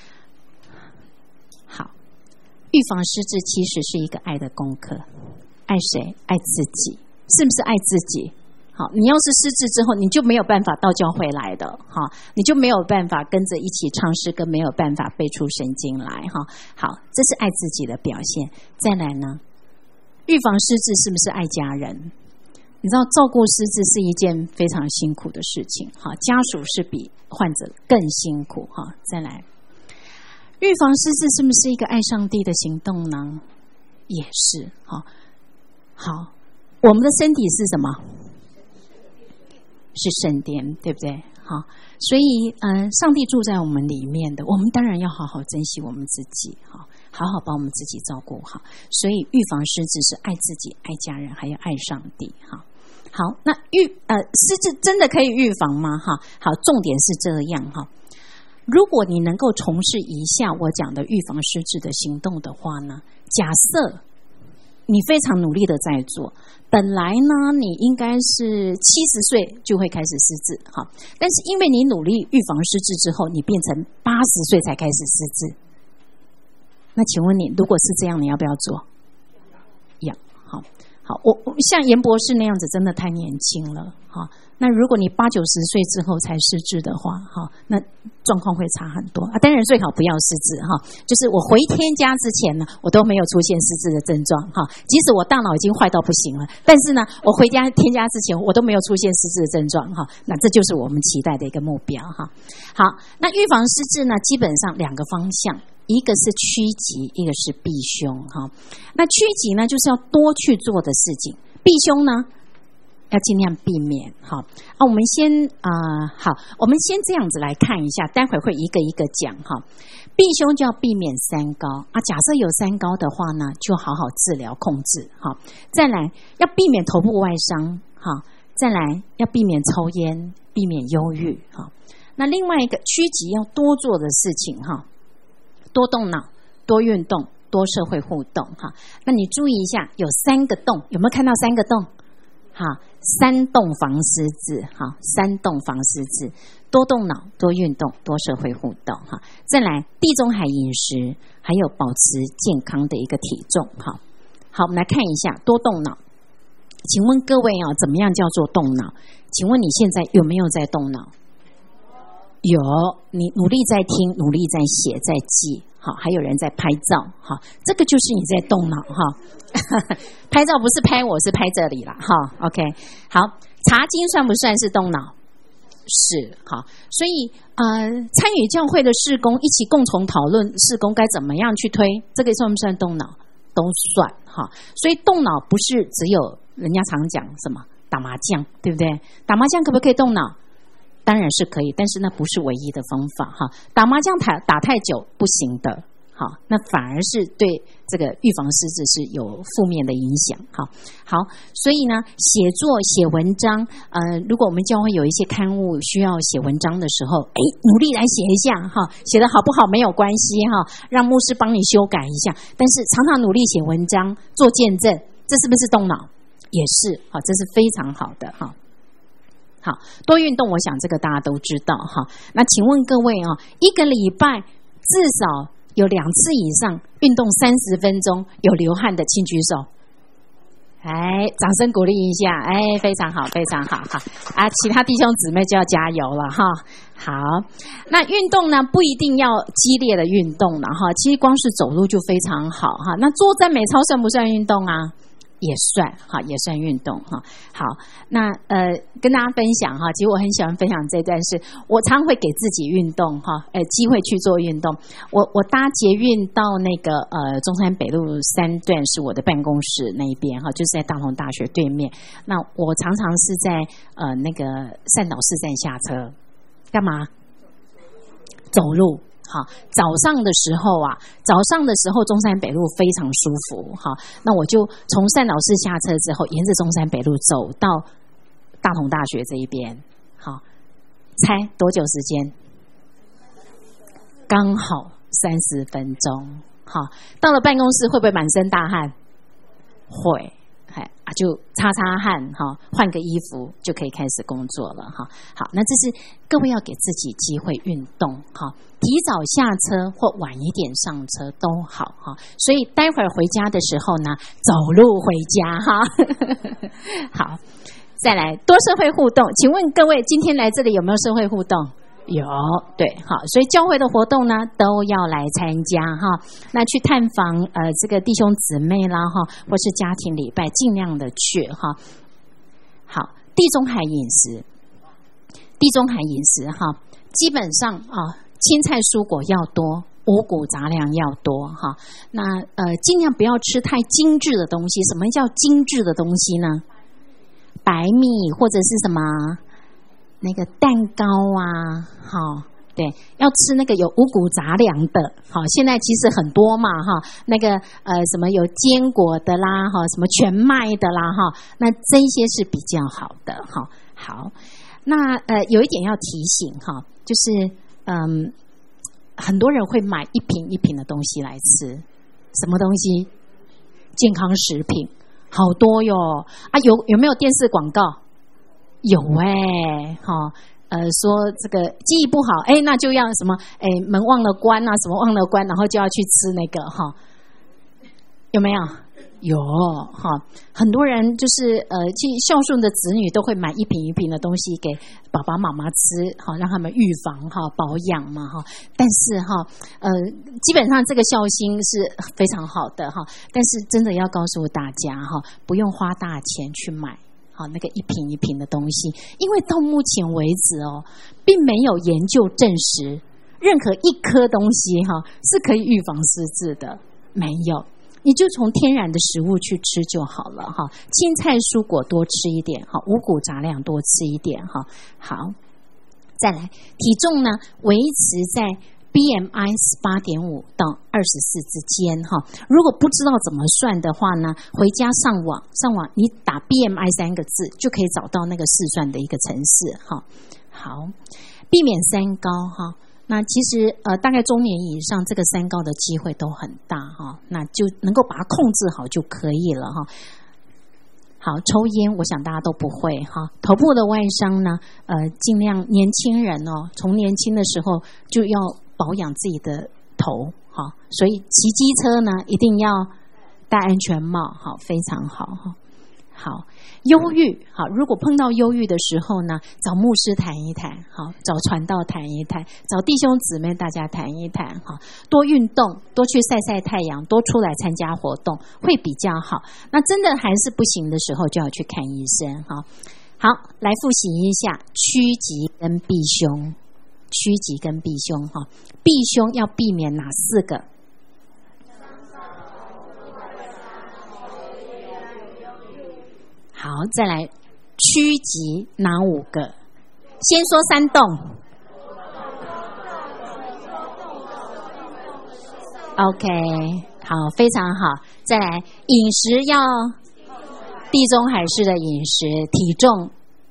好，预防失智其实是一个爱的功课，爱谁？爱自己，是不是爱自己？好，你要是失智之后，你就没有办法到教会来的，哈，你就没有办法跟着一起唱诗歌，没有办法背出圣经来，哈。好，这是爱自己的表现。再来呢，预防失智是不是爱家人？你知道照顾失智是一件非常辛苦的事情，哈，家属是比患者更辛苦，哈。再来，预防失智是不是一个爱上帝的行动呢？也是，哈。好，我们的身体是什么？是圣殿，对不对？好，所以上帝住在我们里面的，我们当然要好好珍惜我们自己，好好把我们自己照顾好。所以预防失智是爱自己、爱家人，还有爱上帝。好，那失智真的可以预防吗？好，重点是这样哈。如果你能够从事以下我讲的预防失智的行动的话呢，假设你非常努力的在做，本来呢你应该是70岁就会开始失智，好，但是因为你努力预防失智之后，你变成80岁才开始失智。那请问你，如果是这样，你要不要做？要，好，我像严博士那样子，真的太年轻了，好。那如果你80、90岁之后才失智的话，那状况会差很多啊。当然最好不要失智哈，就是我回天家之前呢，我都没有出现失智的症状哈。即使我大脑已经坏到不行了，但是呢，我回天家之前，我都没有出现失智的症状哈。那这就是我们期待的一个目标哈。好，那预防失智呢，基本上2个方向，一个是趋吉，一个是避凶哈。那趋吉呢，就是要多去做的事情；避凶呢，要尽量避免。好我们先我们先这样子来看一下，待会会一个一个讲哈。避凶就要避免三高假设有三高的话呢，就好好治疗控制。好，再来要避免头部外伤。好，再来要避免抽烟，避免忧郁。好，那另外一个趋吉要多做的事情哈，多动脑，多运动，多社会互动哈。那你注意一下，有3个动，有没有看到3个动？好，3动防失智，好，3动防失智，多动脑，多运动，多社会互动，哈。再来，地中海饮食，还有保持健康的一个体重，好，我们来看一下多动脑。请问各位怎么样叫做动脑？请问你现在有没有在动脑？有，你努力在听，努力在写，在记。好，还有人在拍照，好，这个就是你在动脑哈。拍照不是拍我，是拍这里啦，哈。OK， 好，查经算不算是动脑？ 是好，所以参与教会的事工，一起共同讨论事工该怎么样去推，这个算不算动脑？都算哈。所以动脑不是只有人家常讲什么打麻将，对不对？打麻将可不可以动脑？当然是可以，但是那不是唯一的方法哈。打麻将打太久不行的。好，那反而是对这个预防失智是有负面的影响。好，所以呢，写作写文章，如果我们教会有一些刊物需要写文章的时候，努力来写一下哈，写得好不好没有关系哈，让牧师帮你修改一下。但是常常努力写文章，做见证，这是不是动脑？也是，好，这是非常好的哈。好，多运动，我想这个大家都知道哈。那请问各位啊，一个礼拜至少有2次以上运动30分钟有流汗的，请举手。掌声鼓励一下，非常好，非常好哈。其他弟兄姊妹就要加油了哈。好，那运动呢不一定要激烈的运动了哈，其实光是走路就非常好哈。那作赞美操算不算运动啊？也算哈，也算运动哈。好，那跟大家分享哈，其实我很喜欢分享这段事，我常会给自己运动哈，机会去做运动。我搭捷运到那个中山北路3段是我的办公室那一边哈，就是在大同大学对面。那我常常是在那个善导市站下车，干嘛？走路。好，早上的时候中山北路非常舒服哈，那我就从善导寺下车之后，沿着中山北路走到大同大学这一边。好，猜多久时间？刚好30分钟。好，到了办公室会不会满身大汗？会。就擦汗哈，换个衣服就可以开始工作了哈。好，那这是各位要给自己机会运动哈，提早下车或晚一点上车都好哈。所以待会儿回家的时候呢，走路回家哈。好，再来多社会互动。请问各位今天来这里有没有社会互动？有，对，好，所以教会的活动呢都要来参加哈。那去探访这个弟兄姊妹啦哈，或是家庭礼拜，尽量的去哈。好，地中海饮食哈，基本上青菜蔬果要多，五谷杂粮要多哈。那尽量不要吃太精致的东西。什么叫精致的东西呢？白米或者是什么？那个蛋糕啊，好，对，要吃那个有五谷杂粮的，好，现在其实很多嘛，哈，那个什么有坚果的啦，哈，什么全麦的啦，哈，那这些是比较好的，哈，好，那有一点要提醒哈，就是很多人会买一瓶一瓶的东西来吃，什么东西？健康食品，好多哟，有没有电视广告？有说这个记忆不好，那就要什么门忘了关啊，什么忘了关，然后就要去吃那个哈，有没有？有哈，很多人就是去孝顺的子女都会买一瓶一瓶的东西给爸爸妈妈吃，好让他们预防哈保养嘛哈。但是哈基本上这个孝心是非常好的哈，但是真的要告诉大家哈，不用花大钱去买。好，那个一瓶一瓶的东西，因为到目前为止并没有研究证实任何一颗东西是可以预防失智的，没有，你就从天然的食物去吃就好了哈。青菜蔬果多吃一点，好，五谷杂粮多吃一点哈。好，再来，体重呢维持在BMI 18.5到24之间哈，如果不知道怎么算的话呢，回家上网你打 BMI 3个字就可以找到那个试算的一个程式哈。好，避免三高哈。那其实大概中年以上，这个三高的机会都很大哈，那就能够把它控制好就可以了哈。好，抽烟我想大家都不会哈。头部的外伤呢，尽量年轻人从年轻的时候就要保养自己的头，好，所以骑机车呢一定要戴安全帽，好，非常好哈。好，忧郁，好，如果碰到忧郁的时候呢，找牧师谈一谈，好，找传道谈一谈，找弟兄姊妹大家谈一谈，好，多运动，多去晒晒太阳，多出来参加活动会比较好。那真的还是不行的时候，就要去看医生，哈。 好，来复习一下趋吉跟避凶。趋吉跟避凶哈，避凶要避免哪4个？好，再来趋吉哪5个？先说3动。OK， 好，非常好。再来，饮食要地中海式的饮食，体重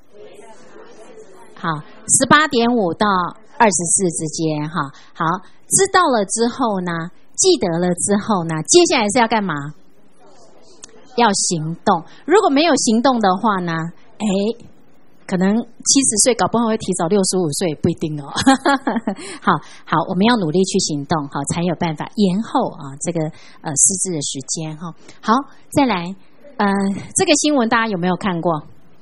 好18.5到24之间哈。好，知道了之后呢，记得了之后呢，接下来是要干嘛？要行动。如果没有行动的话呢，可能70岁搞不好会提早65岁，不一定哦。好，我们要努力去行动，好，才有办法延后啊这个失智的时间哈。好，再来，这个新闻大家有没有看过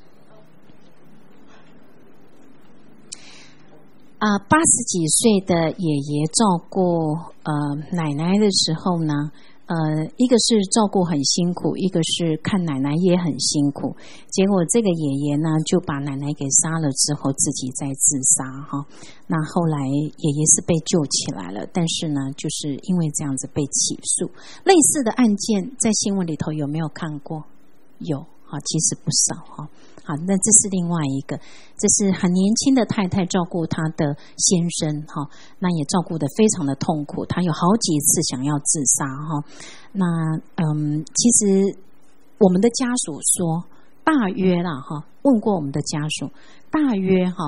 ？80几岁的爷爷照顾奶奶的时候呢，一个是照顾很辛苦，一个是看奶奶也很辛苦。结果这个爷爷呢，就把奶奶给杀了之后，自己再自杀哈。那后来爷爷是被救起来了，但是呢，就是因为这样子被起诉。类似的案件在新闻里头有没有看过？有哈，其实不少哈。好，那这是另外一个，这是很年轻的太太照顾她的先生哈，那也照顾得非常的痛苦，她有好几次想要自杀哈。那其实我们的家属说，大约啦哈，问过我们的家属，大约哈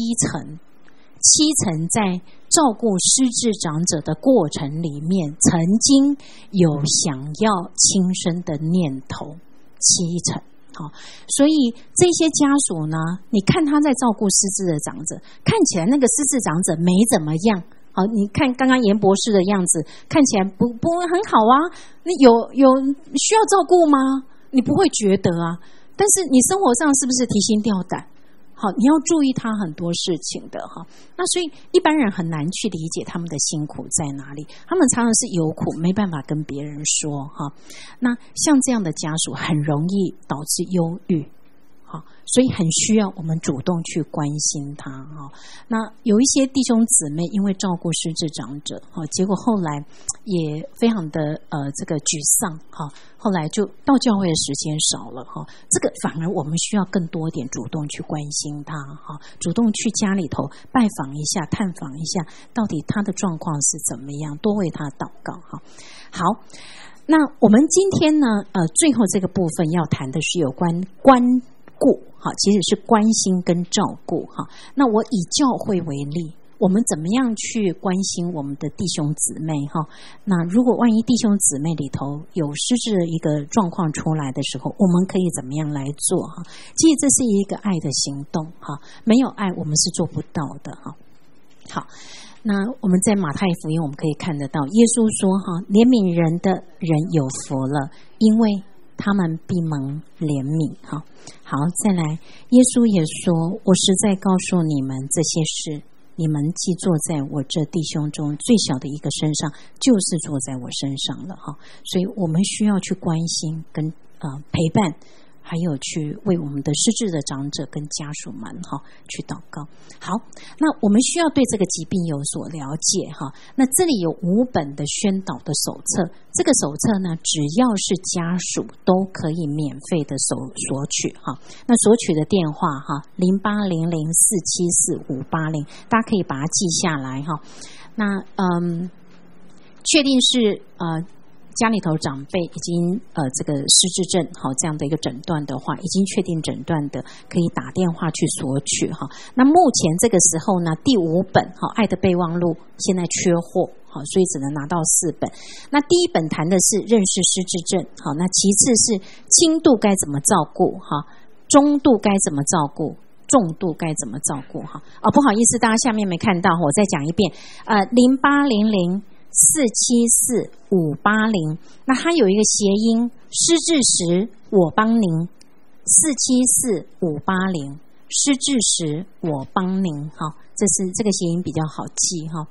7成在照顾失智长者的过程里面，曾经有想要轻生的念头，7成。好，所以这些家属呢，你看他在照顾失智的长者，看起来那个失智长者没怎么样。好，你看刚刚严博士的样子，看起来不很好啊。你有需要照顾吗？你不会觉得啊。但是你生活上是不是提心吊胆？好，你要注意他很多事情的哈。那所以一般人很难去理解他们的辛苦在哪里，他们常常是有苦没办法跟别人说哈。那像这样的家属很容易导致忧郁，好，所以很需要我们主动去关心他哈。那有一些弟兄姊妹因为照顾失智长者哈，结果后来也非常的这个沮丧哈。后来就到教会的时间少了哈，这个反而我们需要更多点主动去关心他哈，主动去家里头拜访一下、探访一下，到底他的状况是怎么样，多为他祷告哈。好，那我们今天呢，最后这个部分要谈的是有关关顾哈，其实是关心跟照顾哈。那我以教会为例。我们怎么样去关心我们的弟兄姊妹哈？那如果万一弟兄姊妹里头有失智的一个状况出来的时候，我们可以怎么样来做哈？其实这是一个爱的行动哈，没有爱我们是做不到的哈。好，那我们在马太福音我们可以看得到，耶稣说哈，怜悯人的人有福了，因为他们必蒙怜悯哈。好，再来，耶稣也说，我实在告诉你们这些事。你们既坐在我这弟兄中最小的一个身上，就是坐在我身上了哈。所以我们需要去关心跟陪伴，还有去为我们的失智的长者跟家属们哈去祷告。好，那我们需要对这个疾病有所了解哈。那这里有5本的宣导的手册，这个手册呢，只要是家属都可以免费的索取哈。那索取的电话哈0800474580，大家可以把它记下来哈。那确定是家里头长辈已经这个失智症好这样的一个诊断的话，已经确定诊断的，可以打电话去索取哈。那目前这个时候呢，第5本哈《爱的备忘录》现在缺货，好，所以只能拿到4本。那第1本谈的是认识失智症，好，那其次是轻度该怎么照顾哈，中度该怎么照顾。重度该怎么照顾哈？不好意思，大家下面没看到，我再讲一遍0800474580，那它有一个谐音，失智时我帮您，474-580，失智时我帮您哈，这个谐音比较好记哈。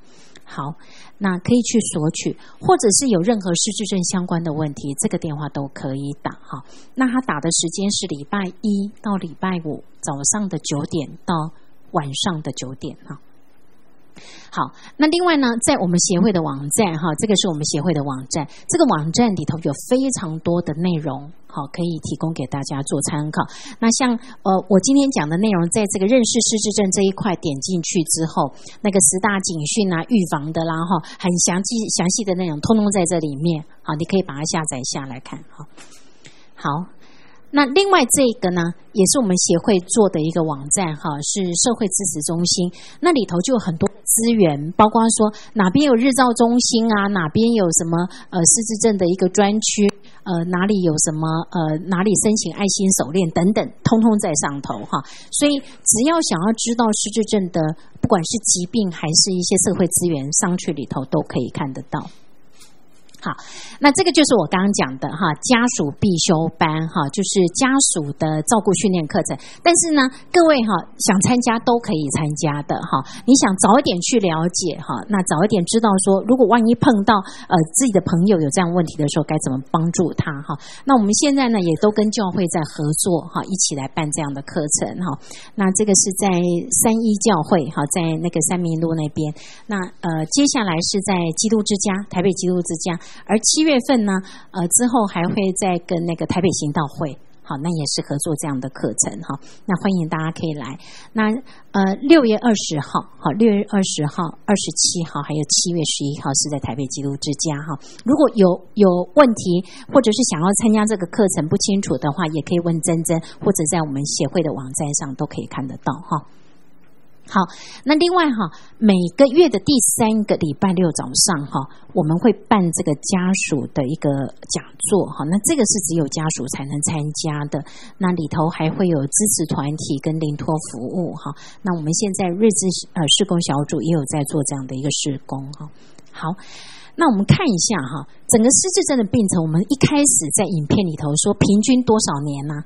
好，那可以去索取，或者是有任何失智症相关的问题，这个电话都可以打哈。那他打的时间是礼拜一到礼拜五早上的9点到晚上的9点哈。好，那另外呢，在我们协会的网站哈，这个是我们协会的网站，这个网站里头有非常多的内容，好，可以提供给大家做参考。那像我今天讲的内容，在这个认识失智症这一块点进去之后，那个10大警讯啊、预防的啦哈，很详细的内容，通通在这里面，好，你可以把它下载下来看，好。那另外这个呢，也是我们协会做的一个网站哈，是社会支持中心，那里头就有很多资源，包括说哪边有日照中心啊，哪边有什么失智症的一个专区，哪里有什么哪里申请爱心手链等等，通通在上头哈。所以只要想要知道失智症的，不管是疾病还是一些社会资源，上去里头都可以看得到。好，那这个就是我刚刚讲的哈，家属必修班哈，就是家属的照顾训练课程。但是呢，各位哈想参加都可以参加的哈。你想早一点去了解哈，那早一点知道说，如果万一碰到自己的朋友有这样问题的时候，该怎么帮助他哈。那我们现在呢，也都跟教会在合作哈，一起来办这样的课程哈。那这个是在31教会哈，在那个三民路那边。那接下来是在基督之家，台北基督之家。而7月份呢，之后还会再跟那个台北行道会，好，那也是合作这样的课程哈。那欢迎大家可以来。那6月20号，好，6月20号、27号，还有7月11号是在台北基督之家哈。如果有问题，或者是想要参加这个课程不清楚的话，也可以问珍珍，或者在我们协会的网站上都可以看得到哈。好，那另外哈，每个月的第3个礼拜六早上哈，我们会办这个家属的一个讲座哈。那这个是只有家属才能参加的，那里头还会有支持团体跟临托服务哈。那我们现在瑞智事工小组也有在做这样的一个事工哈。好，那我们看一下哈，整个失智症的病程，我们一开始在影片里头说平均多少年呢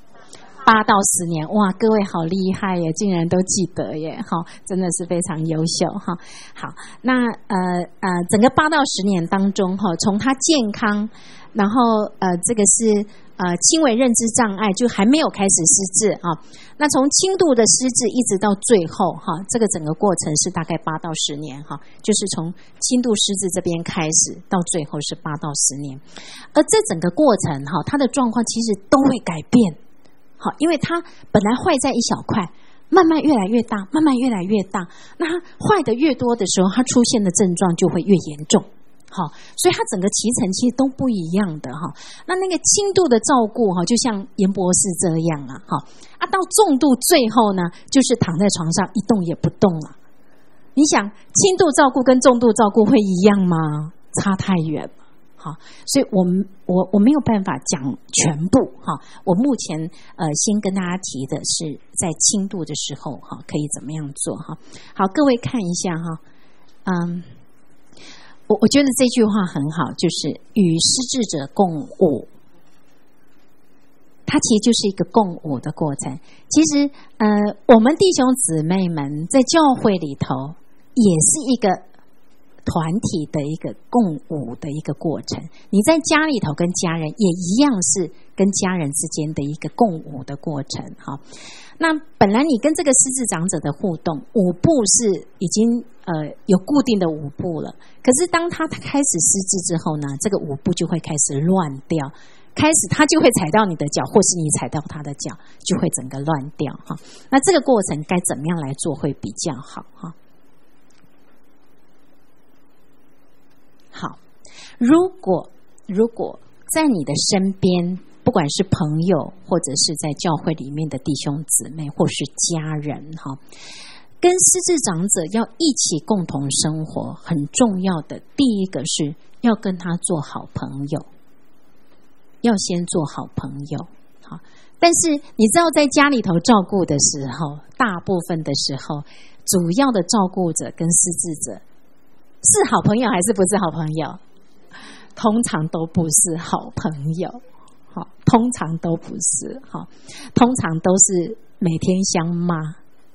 ？8到10年，哇，各位好厉害耶，竟然都记得耶，好，真的是非常优秀哈。好，那整个8到10年当中哈，从他健康，然后这个是轻微认知障碍，就还没有开始失智啊。那从轻度的失智一直到最后哈，这个整个过程是大概8到10年哈，就是从轻度失智这边开始，到最后是8到10年。而这整个过程哈，他的状况其实都会改变。好，因为它本来坏在一小块，慢慢越来越大，慢慢越来越大。那它坏的越多的时候，它出现的症状就会越严重。好，所以它整个脐橙其实都不一样的哈。那个轻度的照顾哈，就像严博士这样啊，哈到重度最后呢，就是躺在床上一动也不动了。你想，轻度照顾跟重度照顾会一样吗？差太远了。好，所以我没有办法讲全部哈。我目前先跟大家提的是在轻度的时候哈，可以怎么样做哈。好，各位看一下哈，我觉得这句话很好，就是与失智者共舞，它其实就是一个共舞的过程。其实我们弟兄姊妹们在教会里头也是一个团体的一个共舞的一个过程，你在家里头跟家人也一样是跟家人之间的一个共舞的过程。好，那本来你跟这个失智长者的互动，舞步是已经有固定的舞步了，可是当他开始失智之后呢，这个舞步就会开始乱掉，开始他就会踩到你的脚，或是你踩到他的脚，就会整个乱掉哈。那这个过程该怎么样来做会比较好哈？好，如果在你的身边，不管是朋友或者是在教会里面的弟兄姊妹或是家人哈，跟失智长者要一起共同生活，很重要的第一个是要跟他做好朋友，要先做好朋友。好，但是你知道在家里头照顾的时候，大部分的时候，主要的照顾者跟失智者是好朋友还是不是好朋友？通常都不是好朋友，好，通常都不是，好，通常都是每天相骂，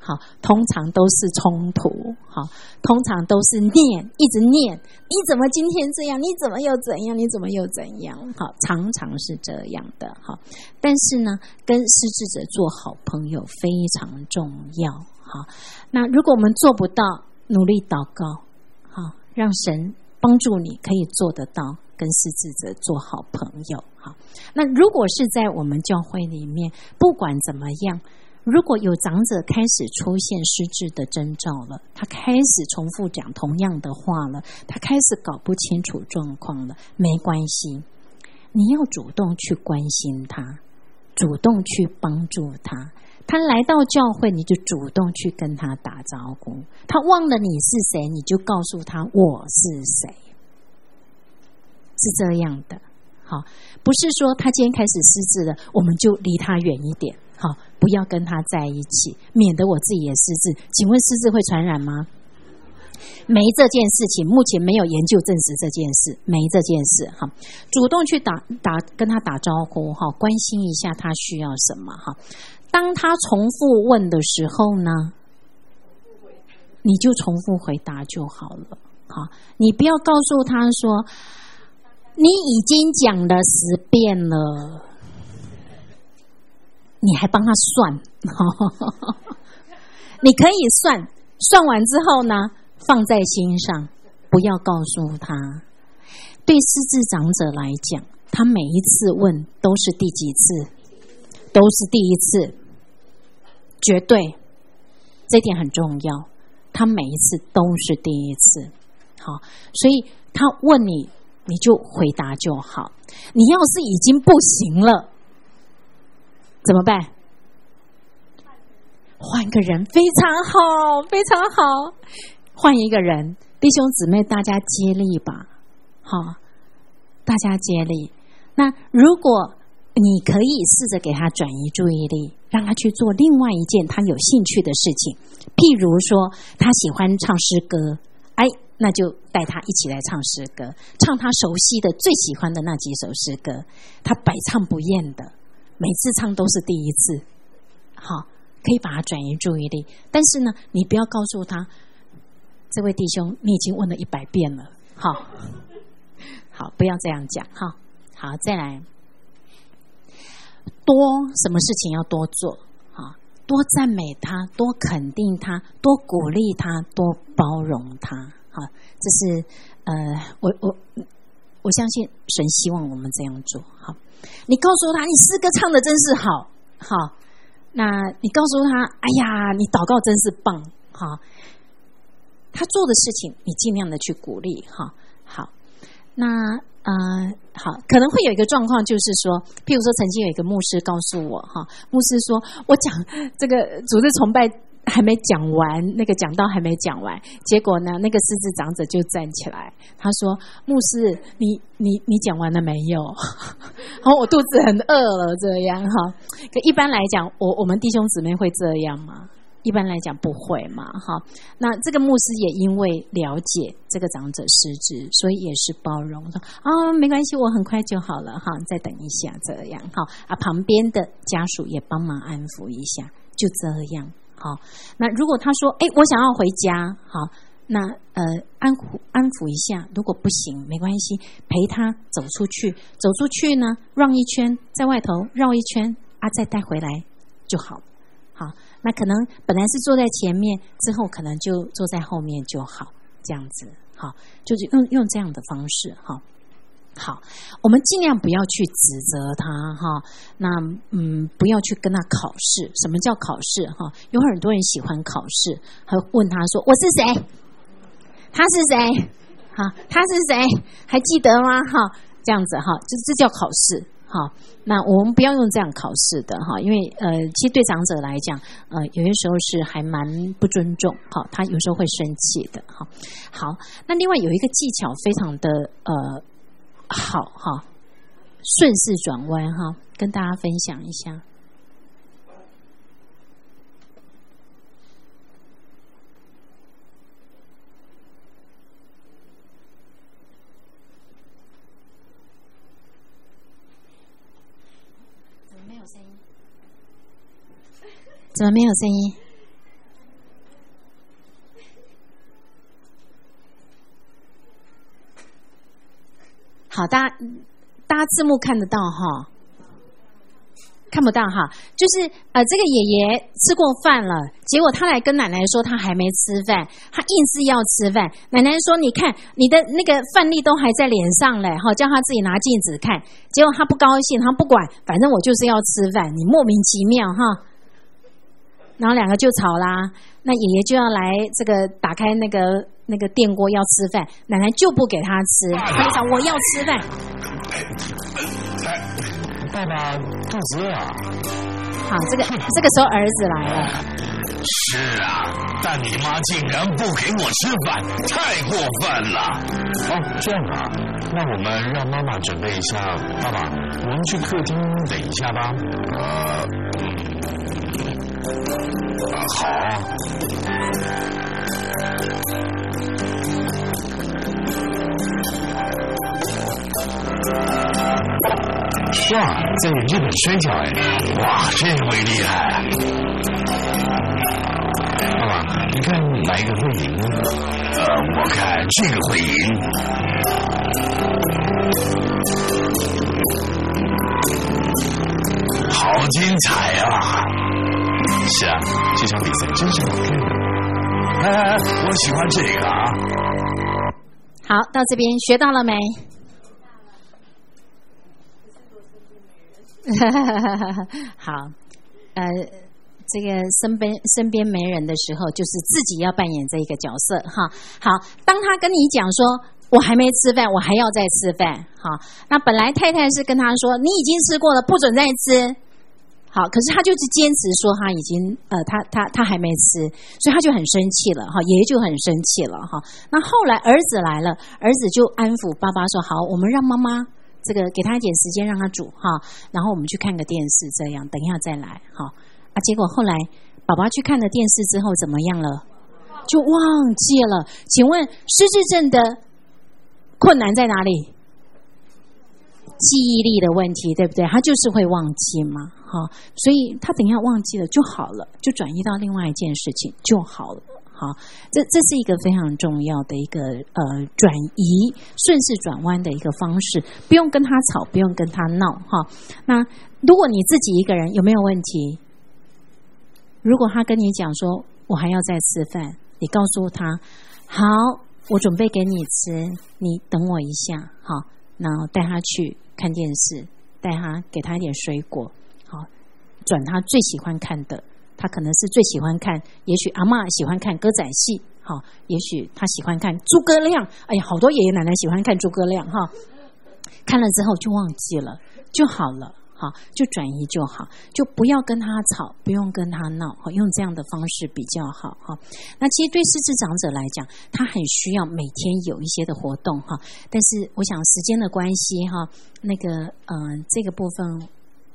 好，通常都是冲突，好，通常都是念，一直念，你怎么今天这样？你怎么又怎样？你怎么又怎样？好，常常是这样的，好。但是呢，跟失智者做好朋友非常重要，好。那如果我们做不到，努力祷告，好，让神帮助你可以做得到，跟失智者做好朋友，好。那如果是在我们教会里面，不管怎么样。如果有长者开始出现失智的征兆了，他开始重复讲同样的话了，他开始搞不清楚状况了，没关系，你要主动去关心他，主动去帮助他。他来到教会，你就主动去跟他打招呼。他忘了你是谁，你就告诉他我是谁，是这样的。好，不是说他今天开始失智了，我们就离他远一点。好，不要跟他在一起，免得我自己也失智。请问失智会传染吗？没这件事情，目前没有研究证实这件事，没这件事。哈，主动去跟他打招呼，哈，关心一下他需要什么，哈。当他重复问的时候呢，你就重复回答就好了。好，你不要告诉他说你已经讲了10遍了。你还帮他算，你可以算完之后呢，放在心上，不要告诉他。对失智长者来讲，他每一次问都是第几次，都是第一次，绝对，这点很重要。他每一次都是第一次，好，所以他问你，你就回答就好。你要是已经不行了。怎么办？换个人，非常好，非常好。换一个人，弟兄姊妹，大家接力吧，好，大家接力。那如果你可以试着给他转移注意力，让他去做另外一件他有兴趣的事情，譬如说他喜欢唱诗歌，那就带他一起来唱诗歌，唱他熟悉的、最喜欢的那几首诗歌，他百唱不厌的。每次唱都是第一次，好，可以把它转移注意力。但是呢，你不要告诉他，这位弟兄，你已经问了100遍了，好，不要这样讲，好，再来，什么事情要多做，多赞美他，多肯定他，多鼓励他，多包容他，好，这是我相信神希望我们这样做，好。你告诉他，你诗歌唱的真是好，那你告诉他，哎呀，你祷告真是棒，他做的事情你尽量的去鼓励，好，那好，可能会有一个状况，就是说，譬如说，曾经有一个牧师告诉我，牧师说，我讲这个主日崇拜还没讲完，那个讲道还没讲完，结果呢，那个失智长者就站起来，他说：“牧师，你讲完了没有？”然后我肚子很饿了，这样哈。可一般来讲，我们弟兄姊妹会这样吗？一般来讲不会嘛，哈。那这个牧师也因为了解这个长者失智，所以也是包容，说没关系，我很快就好了，哈，再等一下，这样哈。旁边的家属也帮忙安抚一下，就这样。好，那如果他说，我想要回家，好，那安抚一下，如果不行，没关系，陪他走出去呢，绕一圈，在外头绕一圈，再带回来就好。好，那可能本来是坐在前面，之后可能就坐在后面就好，这样子，好，就是用这样的方式，好，我们尽量不要去指责他，那不要去跟他考试。什么叫考试？有很多人喜欢考试，还问他说：“我是谁？他是谁？他是谁？还记得吗？”这样子，这叫考试。那我们不要用这样考试的，因为其实对长者来讲，有些时候是还蛮不尊重，他有时候会生气的，好，那另外有一个技巧非常的好，顺势转弯，跟大家分享一下。怎么没有声音？ 好，大家字幕看得到哈？看不到哈，就是这个爷爷吃过饭了，结果他来跟奶奶说他还没吃饭，他硬是要吃饭。奶奶说：“你看你的那个饭粒都还在脸上嘞，哈，叫他自己拿镜子看。”结果他不高兴，他不管，反正我就是要吃饭，你莫名其妙哈。然后两个就吵啦，那爷爷就要来这个打开那个电锅要吃饭，奶奶就不给他吃，他就讲我要吃饭。 爸爸肚子饿啊！ 好，这个时候儿子来了。 是啊，但你妈竟然不给我吃饭，太过分了！哦，这样啊，那我们让妈妈准备一下。爸爸，我们去客厅等一下吧。好。哇，这日本水饺哎！哇，这回厉害！爸爸，你看哪一个会赢？我看这个会赢。好精彩啊！是啊，这场比赛真是好看的。我喜欢这个啊。 好，到这边学到了没？好，这个身边没人的时候，就是自己要扮演这一个角色哈。好，当他跟你讲说我还没吃饭，我还要再吃饭，好，那本来太太是跟他说你已经吃过了，不准再吃。好，可是他就是坚持说他已经他还没吃，所以他就很生气了哈，爷爷就很生气了哈。那后来儿子来了，儿子就安抚爸爸说好，我们让妈妈这个给他一点时间让他煮哈，然后我们去看个电视，这样等一下再来哈。结果后来宝宝去看了电视之后怎么样了？就忘记了。请问失智症的困难在哪里？记忆力的问题，对不对？他就是会忘记嘛，哈，所以他等一下忘记了就好了，就转移到另外一件事情就好了。好，这是一个非常重要的一个转移顺势转弯的一个方式，不用跟他吵，不用跟他闹哈。那如果你自己一个人有没有问题？如果他跟你讲说我还要再吃饭，你告诉他好，我准备给你吃，你等我一下，好，然后带他去看电视，给他一点水果，好，转他最喜欢看的。他可能是最喜欢看，也许阿嬷喜欢看歌仔戏，好，也许他喜欢看诸葛亮，哎呀，好多爷爷奶奶喜欢看诸葛亮哈。看了之后就忘记了就好了，好，就转移就好，就不要跟他吵，不用跟他闹，用这样的方式比较好哈。那其实对失智长者来讲，他很需要每天有一些的活动哈，但是我想时间的关系哈，那个这个部分。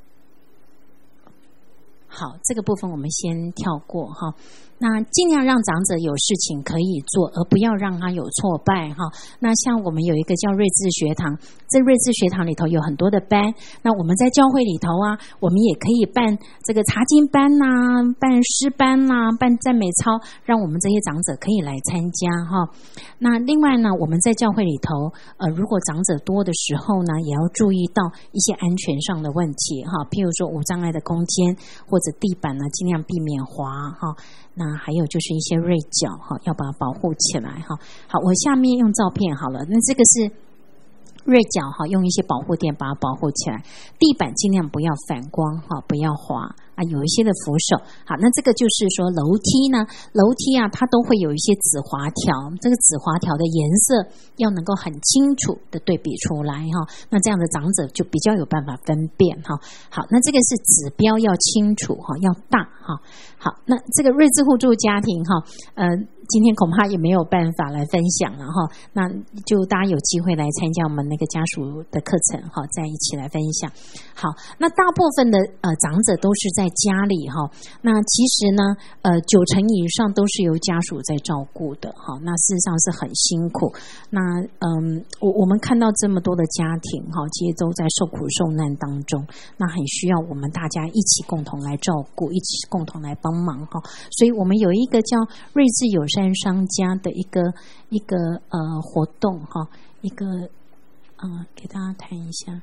好，这个部分我们先跳过哈。那尽量让长者有事情可以做，而不要让他有挫败哈。那像我们有一个叫睿智学堂，这睿智学堂里头有很多的班。那我们在教会里头啊，我们也可以办这个查经班呐、办诗班呐、办赞美操，让我们这些长者可以来参加哈。那另外呢，我们在教会里头，如果长者多的时候呢，也要注意到一些安全上的问题哈，譬如说无障碍的空间或者地板呢，尽量避免滑哈。那还有就是一些锐角哈，要把它保护起来哈。好，我下面用照片好了。那这个是锐角哈，用一些保护垫把它保护起来。地板尽量不要反光哈，不要滑啊，有一些的扶手。好，那这个就是说楼梯呢，楼梯啊，它都会有一些紫滑条，这个紫滑条的颜色要能够很清楚的对比出来哈。那这样的长者就比较有办法分辨哈。好，那这个是指标要清楚哈，要大哈。好，那这个睿智互助家庭哈，今天恐怕也没有办法来分享了哈，那就大家有机会来参加我们那个家属的课程哈，再一起来分享。好，那大部分的长者都是在家里哈，那其实呢90%以上都是由家属在照顾的哈，那事实上是很辛苦。那我们看到这么多的家庭哈，其实都在受苦受难当中，那很需要我们大家一起共同来照顾，一起共同来帮忙哈。所以我们有一个叫睿智友善商家的一个活动哈，一个给大家谈一下。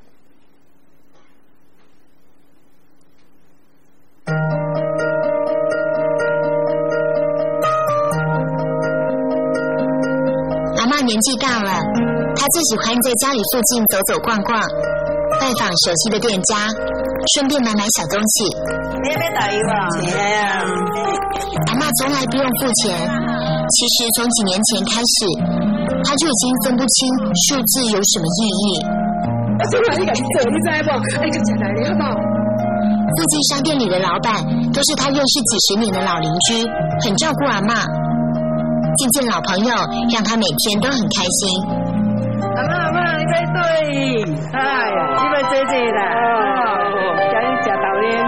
阿嬷年纪大了，她最喜欢在家里附近走走逛逛，拜访熟悉的店家，顺便买小东西。 你要打油啊？ 阿嬷从来不用付钱，其实从几年前开始，她就已经分不清数字有什么意义。附近商店里的老板都是她认识几十年的老邻居，很照顾阿嬷。见见老朋友，让她每天都很开心。 阿嬷，你在对，哎呀，你要坐坐啦，叫你吃豆奶，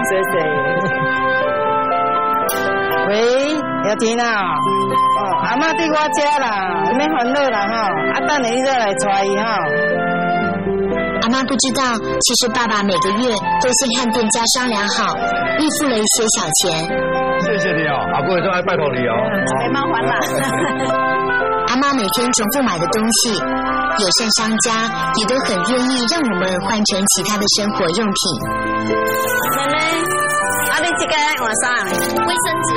坐坐。喂，有田啊，阿嬷在我家啦，免烦恼啦哈，等下你再来带伊哈。 阿嬷不知道，其实爸爸每个月都先和店家商量好，预付了一些小钱。 谢谢你哦，阿贵都来拜托你哦， 没麻烦啦。 阿嬷每天重复买的东西，友善商家也都很愿意让我们换成其他的生活用品。 妹妹，你这个换啥？卫生纸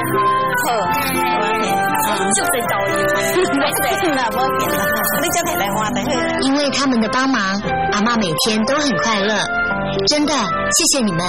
好，就在找你，没事啦，没变啦，你叫你来换的。 因为他们的帮忙，阿嬷每天都很快乐，真的谢谢你们。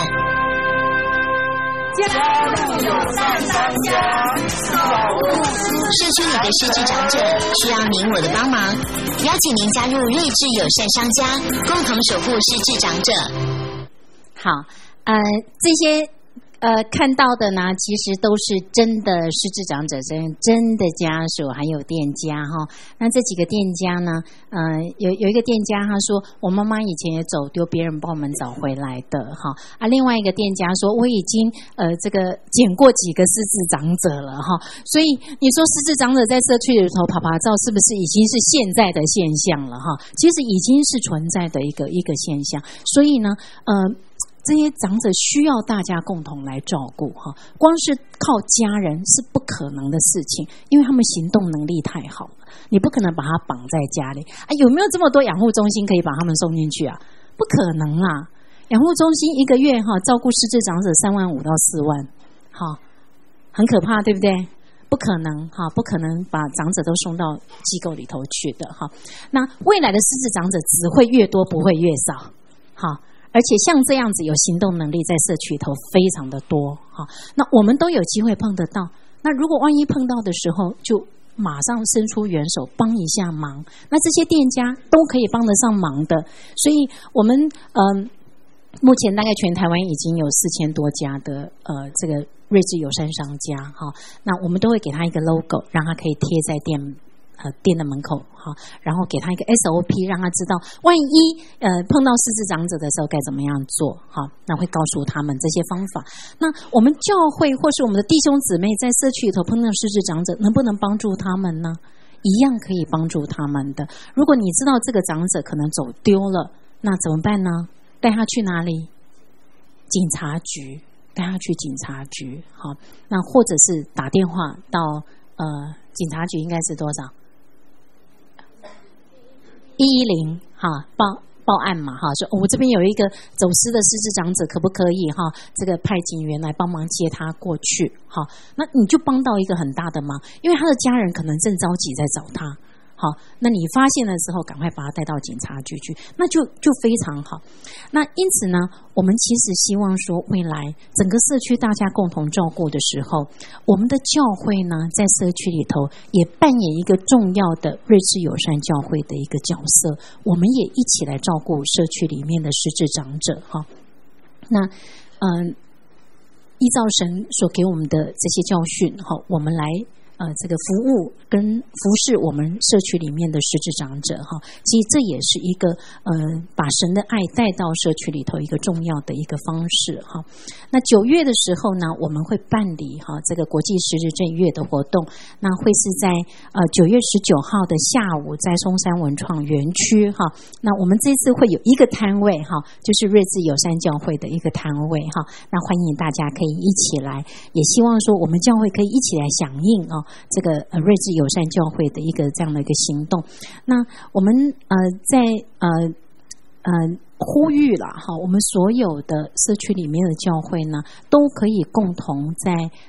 社区里的失智长者需要您我的帮忙，邀请您加入睿智友善商家，共同守护失智长者。 好，这些看到的呢，其实都是真的失智长者真的家属，还有店家哈。那这几个店家呢，有一个店家他说，我妈妈以前也走丢，别人帮我们找回来的哈。另外一个店家说，我已经这个捡过几个失智长者了哈。所以你说失智长者在社区里头爬爬照，是不是已经是现在的现象了哈？其实已经是存在的一个现象。所以呢，这些长者需要大家共同来照顾哈，光是靠家人是不可能的事情，因为他们行动能力太好了，你不可能把他绑在家里啊。有没有这么多养护中心可以把他们送进去啊？不可能啊！养护中心一个月哈照顾失智长者3万5到4万，好，很可怕，对不对？不可能哈，不可能把长者都送到机构里头去的哈。那未来的失智长者只会越多，不会越少，好。而且像这样子有行动能力在社区里头非常的多哈，那我们都有机会碰得到。那如果万一碰到的时候，就马上伸出援手帮一下忙。那这些店家都可以帮得上忙的，所以我们目前大概全台湾已经有4000多家的这个睿智友善商家哈，那我们都会给他一个 logo， 让他可以贴在店的门口哈，然后给他一个 SOP， 让他知道万一碰到失智长者的时候该怎么样做哈，那会告诉他们这些方法。那我们教会或是我们的弟兄姊妹在社区里头碰到失智长者，能不能帮助他们呢？一样可以帮助他们的。如果你知道这个长者可能走丢了，那怎么办呢？带他去哪里？警察局，带他去警察局好，那或者是打电话到警察局，应该是多少？110哈，报案嘛哈，说我这边有一个走失的失智长者，可不可以哈？这个派警员来帮忙接他过去哈，那你就帮到一个很大的忙，因为他的家人可能正着急在找他。好，那你发现的时候，赶快把他带到警察局去，那就非常好。那因此呢，我们其实希望说，未来整个社区大家共同照顾的时候，我们的教会呢，在社区里头也扮演一个重要的睿智友善教会的一个角色，我们也一起来照顾社区里面的失智长者哈。那依照神所给我们的这些教训哈，我们来。这个服务跟服侍我们社区里面的失智长者哈，其实这也是一个把神的爱带到社区里头一个重要的一个方式哈。那9月的时候呢，我们会办理哈这个国际失智症月的活动，那会是在9月19号的下午，在松山文创园区哈。那我们这次会有一个摊位哈，就是睿智友善教会的一个摊位哈。那欢迎大家可以一起来，也希望说我们教会可以一起来响应哦。这个睿智友善教会的一个这样的一个行动，那我们在呼吁了哈，我们所有的社区里面的教会呢，都可以共同在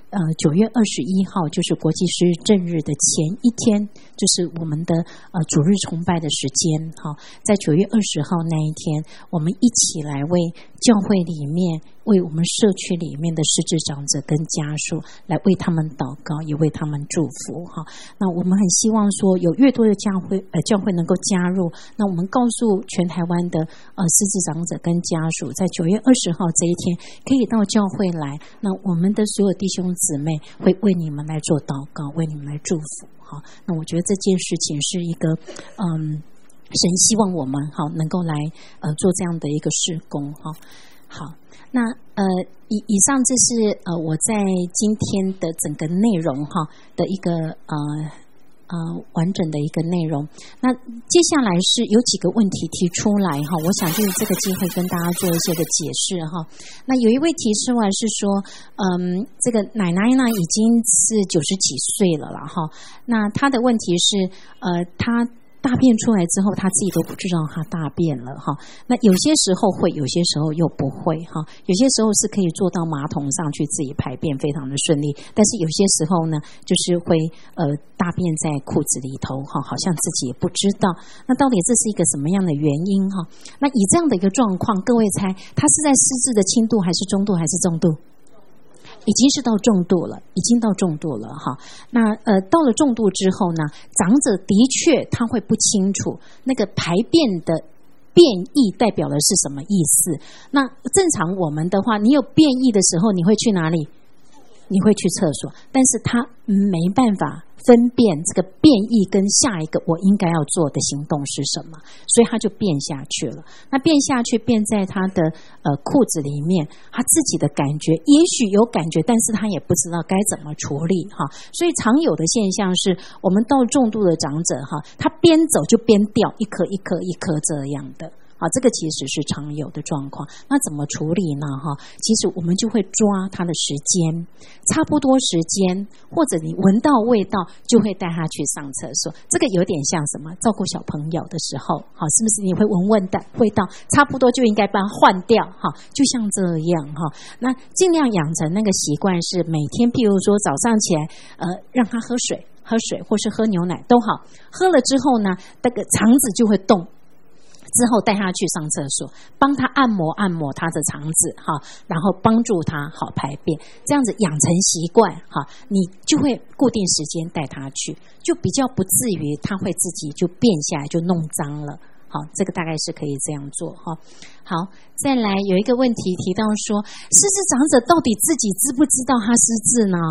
9月21号，就是国际失智症日的前一天，就是我们的主日崇拜的时间哈，在9月20号那一天，我们一起来为教会里面、为我们社区里面的失智长者跟家属来为他们祷告，也为他们祝福哈。那我们很希望说，有越多的教会能够加入，那我们告诉全台湾的失智长者跟家属，在9月20号这一天可以到教会来，那我们的所有弟兄姊妹会为你们来做祷告，为你们来祝福哈。那我觉得这件事情是一个神希望我们好能够来做这样的一个事工哈。好，那以上这是我在今天的整个内容哈的一个完整的一个内容。那接下来是有几个问题提出来哈，我想就是这个机会跟大家做一些的解释哈。那有一位提出来是说，这个奶奶呢已经是90几岁了啦哈，那她的问题是她大便出来之后，他自己都不知道他大便了哈。那有些时候会，有些时候又不会哈。有些时候是可以坐到马桶上去自己排便，非常的顺利。但是有些时候呢，就是会大便在裤子里头哈，好像自己也不知道。那到底这是一个什么样的原因哈？那以这样的一个状况，各位猜，他是在失智的轻度还是中度还是重度？已经是到重度了，已经到重度了哈。那到了重度之后呢，长者的确他会不清楚那个排便的变异代表的是什么意思。那正常我们的话，你有变异的时候，你会去哪里？你会去厕所，但是他没办法分辨这个变异跟下一个我应该要做的行动是什么，所以他就变下去了。那变下去，变在他的裤子里面，他自己的感觉也许有感觉，但是他也不知道该怎么处理哈。所以常有的现象是，我们到重度的长者哈，他边走就边掉一颗一颗一颗这样的。好，这个其实是常有的状况。那怎么处理呢？哈，其实我们就会抓他的时间，差不多时间，或者你闻到味道，就会带他去上厕所。这个有点像什么？照顾小朋友的时候，好，是不是你会闻的味道，差不多就应该把它换掉？哈，就像这样哈。那尽量养成那个习惯，是每天，譬如说早上起来，让他喝水或是喝牛奶都好，喝了之后呢，那个肠子就会动。之后带他去上厕所，帮他按摩他的肠子哈，然后帮助他好排便，这样子养成习惯哈，你就会固定时间带他去，就比较不至于他会自己就变下来就弄脏了。好，这个大概是可以这样做哈。好，再来有一个问题提到说，失智长者到底自己知不知道他失智呢？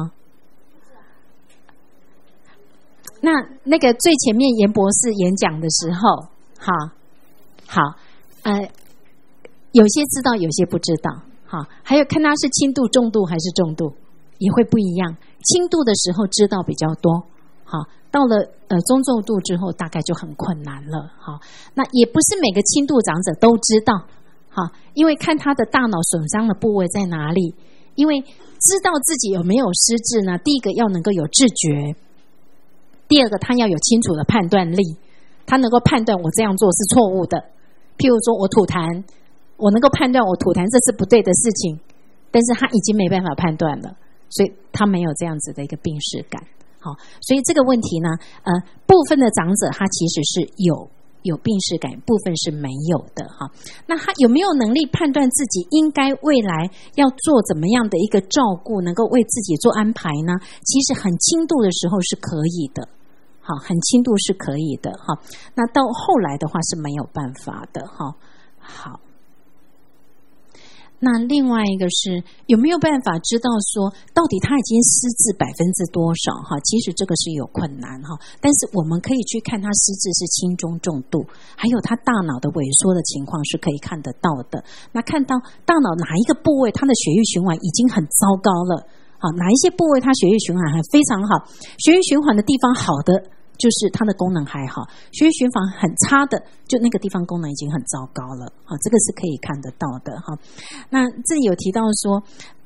那个最前面严博士演讲的时候，好，有些知道，有些不知道。好，还有看他是轻度、重度还是重度，也会不一样。轻度的时候知道比较多，好，到了中重度之后，大概就很困难了。好，那也不是每个轻度长者都知道，好，因为看他的大脑损伤的部位在哪里。因为知道自己有没有失智呢？第一个要能够有自觉，第二个他要有清楚的判断力，他能够判断我这样做是错误的。譬如说我吐痰，我能够判断我吐痰这是不对的事情，但是他已经没办法判断了，所以他没有这样子的一个病识感。好，所以这个问题呢，部分的长者他其实是有病识感，部分是没有的哈。那他有没有能力判断自己应该未来要做怎么样的一个照顾，能够为自己做安排呢？其实很轻度的时候是可以的。好，很轻度是可以的哈。那到后来的话是没有办法的哈。好，那另外一个是有没有办法知道说到底他已经失智多少哈？其实这个是有困难哈，但是我们可以去看他失智是轻中重度，还有他大脑的萎缩的情况是可以看得到的。那看到大脑哪一个部位他的血液循环已经很糟糕了。好，哪一些部位它血液循环还非常好，血液循环的地方好的就是它的功能还好，血液循环很差的就那个地方功能已经很糟糕了。好，这个是可以看得到的哈。那这里有提到说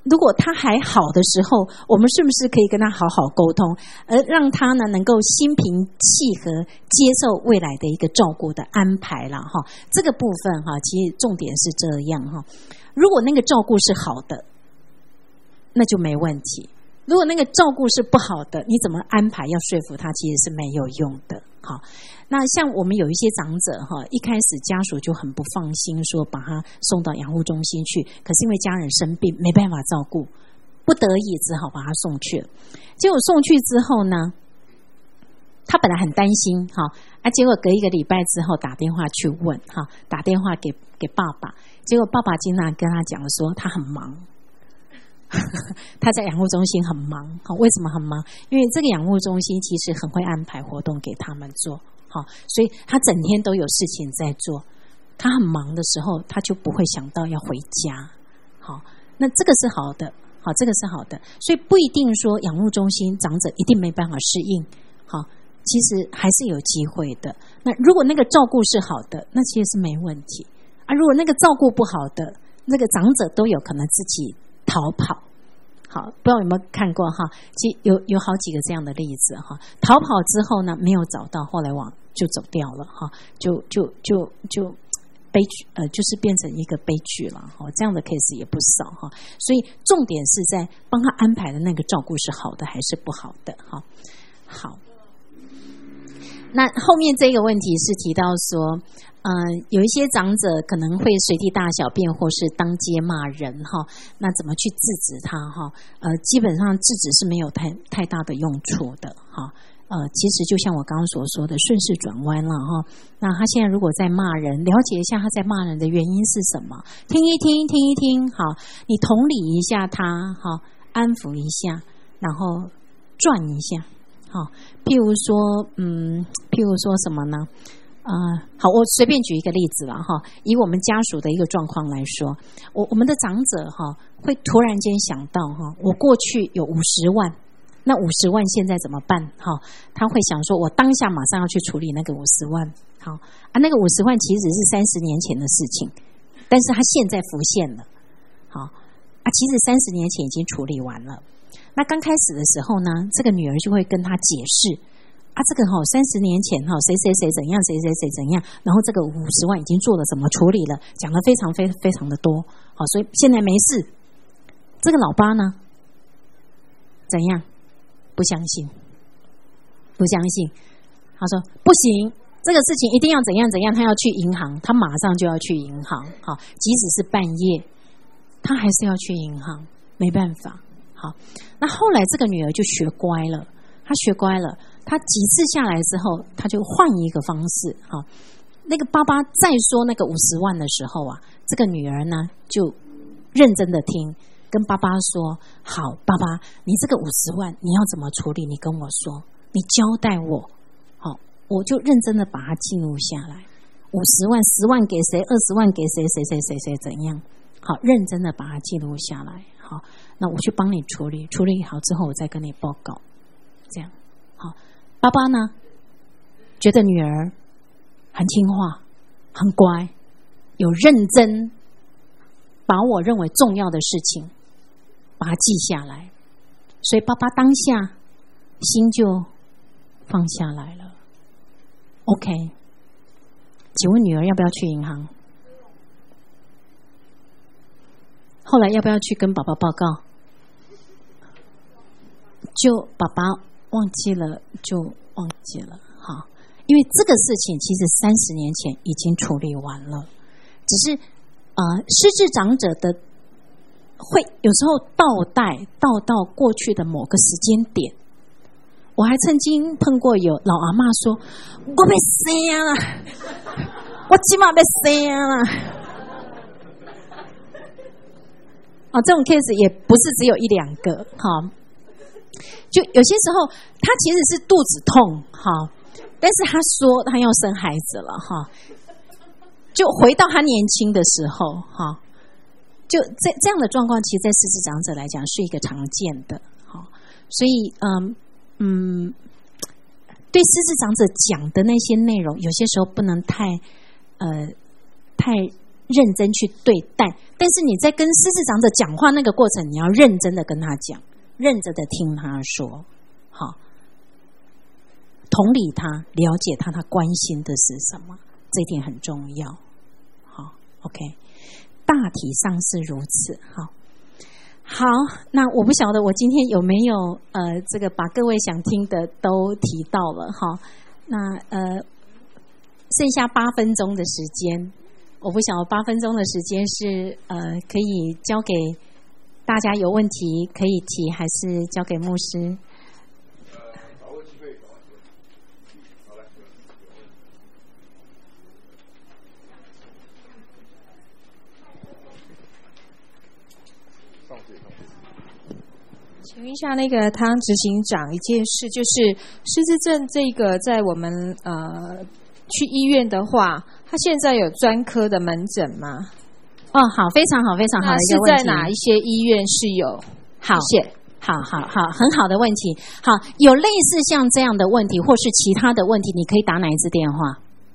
如果他还好的时候，我们是不是可以跟他好好沟通，而让他呢能够心平气和接受未来的一个照顾的安排啦哈？这个部分哈，其实重点是这样哈。如果那个照顾是好的，那就没问题。如果那个照顾是不好的，你怎么安排要说服他，其实是没有用的。好，那像我们有一些长者哈，一开始家属就很不放心，说把他送到养护中心去，可是因为家人生病没办法照顾，不得已只好把他送去了。结果送去之后呢，他本来很担心哈，结果隔一个礼拜之后打电话去问哈，打电话给爸爸，结果爸爸经常跟他讲说他很忙。他在养护中心很忙，为什么很忙？因为这个养护中心其实很会安排活动给他们做，所以他整天都有事情在做。他很忙的时候，他就不会想到要回家。好，那这个是好的，好，这个是好的。所以不一定说养护中心长者一定没办法适应，好，其实还是有机会的。那如果那个照顾是好的，那其实是没问题啊。如果那个照顾不好的，那个长者都有可能自己逃跑。好，不知道有没有看过哈？其实有好几个这样的例子哈。逃跑之后呢，没有找到，后来就走掉了哈，就悲剧，就是变成一个悲剧了哈。这样的 case 也不少哈。所以重点是在帮他安排的那个照顾是好的还是不好的哈。好，那后面这个问题是提到说。有一些长者可能会随地大小便或是当街骂人哈，那怎么去制止他哈？基本上制止是没有太大的用处的哈。其实就像我刚刚所说的，顺势转弯了哈。那他现在如果在骂人，了解一下他在骂人的原因是什么，听一听，好，你同理一下他，好，安抚一下，然后转一下，好，譬如说什么呢？好，我随便举一个例子了哈。以我们家属的一个状况来说，我们的长者哈会突然间想到哈，我过去有50万，那50万现在怎么办哈？他会想说，我当下马上要去处理那个50万，好啊，那个50万其实是30年前的事情，但是他现在浮现了，好啊，其实30年前已经处理完了。那刚开始的时候呢，这个女儿就会跟他解释。这个30年前谁怎样，谁怎样，然后这个50万已经做了怎么处理了，讲得非常的多，好，所以现在没事。这个老爸呢，怎样？不相信，他说不行，这个事情一定要怎样，他要去银行，他马上就要去银行，好，即使是半夜，他还是要去银行，没办法，好，那后来这个女儿就学乖了。他几次下来之后，他就换一个方式哈。那个爸爸再说那个50万的时候啊，这个女儿呢就认真的听，跟爸爸说：“好，爸爸，你这个50万你要怎么处理？你跟我说，你交代我，好，我就认真的把它记录下来。50万，10万给谁，20万给谁，谁怎样？好，认真的把它记录下来。好，那我去帮你处理，处理好之后我再跟你报告。”这样好，爸爸呢觉得女儿很听话很乖，有认真把我认为重要的事情把它记下来，所以爸爸当下心就放下来了。 OK， 请问女儿要不要去银行？后来要不要去跟爸爸报告？就爸爸忘记了，就忘记了。好，因为这个事情其实30年前已经处理完了，只是失智长者的会有时候倒到过去的某个时间点。我还曾经碰过有老阿嬷说：“我要生了，我起码要生了。”这种 case 也不是只有1、2个，哈。就有些时候他其实是肚子痛，哈，但是他说他要生孩子了，哈，就回到他年轻的时候，哈，就这样的状况，其实在失智长者来讲是一个常见的，哈，所以对失智长者讲的那些内容，有些时候不能太认真去对待， 但是你在跟失智长者讲话那个过程，你要认真的跟他讲，认真的听他说，好，同理他，了解他，他关心的是什么，这一点很重要。好 ，OK， 大体上是如此。好，那我不晓得我今天有没有这个把各位想听的都提到了哈。那剩下8分钟的时间，我不晓得8分钟的时间是可以交给大家有问题可以提，还是交给牧师？ 请问一下那个汤执行长一件事，就是失智症这个在我们去医院的话，他现在有专科的门诊吗？ 哦，好，非常好，非常好的一个问题。 是在哪一些医院是有？ 好，很好的问题。好，有类似像这样的问题，或是其他的问题，你可以打哪一支电话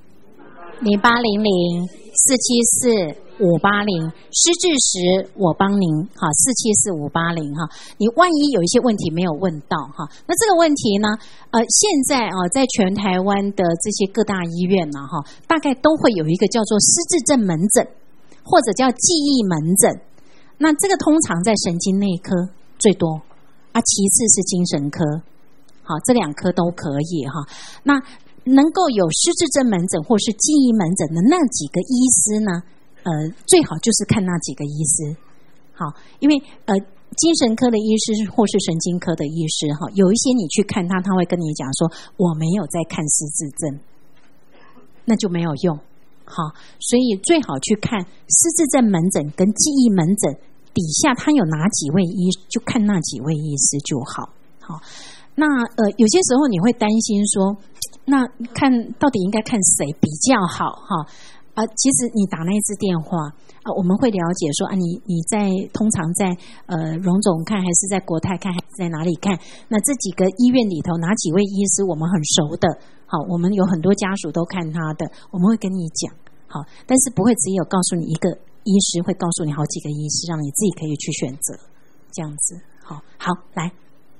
？0800-474-580，失智时我帮您。好，474-580哈。你万一有一些问题没有问到哈，那这个问题呢，现在在全台湾的这些各大医院呢哈，大概都会有一个叫做失智症门诊，或者叫记忆门诊。那这个通常在神经内科最多啊，其次是精神科。好，这2科都可以哈。那能够有失智症门诊或是记忆门诊的那几个医师呢，最好就是看那几个医师。好，因为精神科的医师或是神经科的医师哈，有一些你去看他，他会跟你讲说我没有在看失智症，那就没有用。好，所以最好去看失智症门诊跟记忆门诊底下他有哪几位医，就看那几位医师就好。好，那有些时候你会担心说，那看到底应该看谁比较好哈？其实你打那一支电话我们会了解说你通常在荣总看，还是在国泰看，还是在哪里看？那这几个医院里头哪几位医师我们很熟的？好，我们有很多家属都看他的，我们会跟你讲。好，但是不会只有告诉你一个医师，会告诉你好几个医师，让你自己可以去选择，这样子。好，来。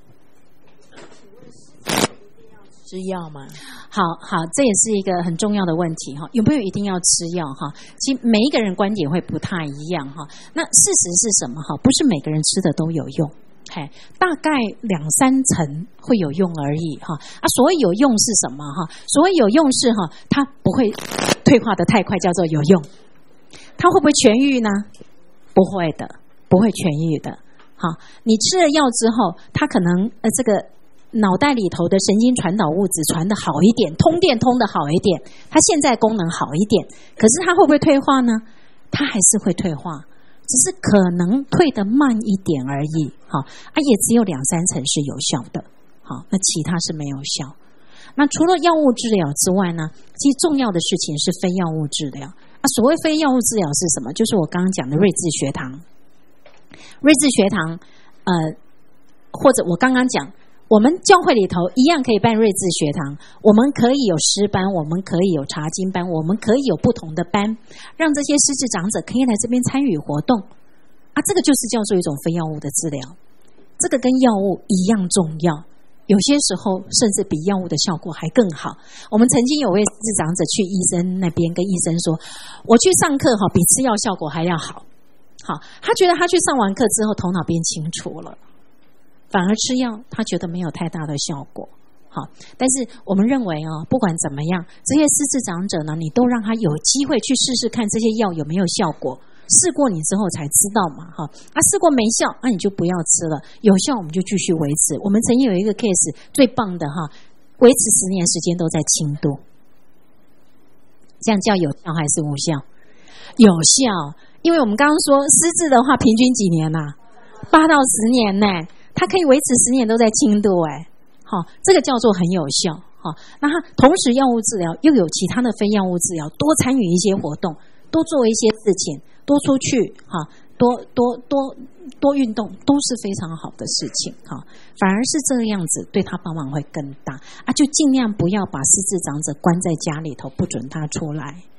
吃药吗？ 好，这也是一个很重要的问题哈。有没有一定要吃药哈？其实每一个人观点会不太一样哈。那事实是什么哈？不是每个人吃的都有用，大概2-3成会有用而已哈。所谓有用是什么哈？所谓有用是哈，它不会退化的太快，叫做有用。它会不会痊愈呢？不会的，不会痊愈的。好，你吃了药之后，它可能这个脑袋里头的神经传导物质传得好一点，通电通得好一点，它现在功能好一点，可是它会不会退化呢？它还是会退化，只是可能退得慢一点而已。好，也只有2-3成是有效的。好，那其他是没有效。那除了药物治疗之外呢，其实重要的事情是非药物治疗。所谓非药物治疗是什么？就是我刚刚讲的瑞智学堂。瑞智学堂，或者我刚刚讲。我们教会里头一样可以办瑞智学堂，我们可以有诗班，我们可以有查经班，我们可以有不同的班，让这些失智长者可以来这边参与活动这个就是叫做一种非药物的治疗。这个跟药物一样重要，有些时候甚至比药物的效果还更好。我们曾经有位失智长者去医生那边跟医生说，我去上课比吃药效果还要好。好，他觉得他去上完课之后头脑变清楚了，反而吃药他觉得没有太大的效果。好，但是我们认为不管怎么样，这些失智长者呢，你都让他有机会去试试看这些药有没有效果，试过你之后才知道嘛。试过没效你就不要吃了，有效我们就继续维持。我们曾经有一个 case 最棒的维持10年时间都在轻度，这样叫有效还是无效？有效，因为我们刚刚说失智的话平均几年8到10年呢，它可以维持10年都在轻度这个叫做很有效。那它同时药物治疗又有其他的非药物治疗，多参与一些活动，多做一些事情，多出去多运动，都是非常好的事情反而是这个样子对他帮忙会更大就尽量不要把失智长者关在家里头，不准他出来。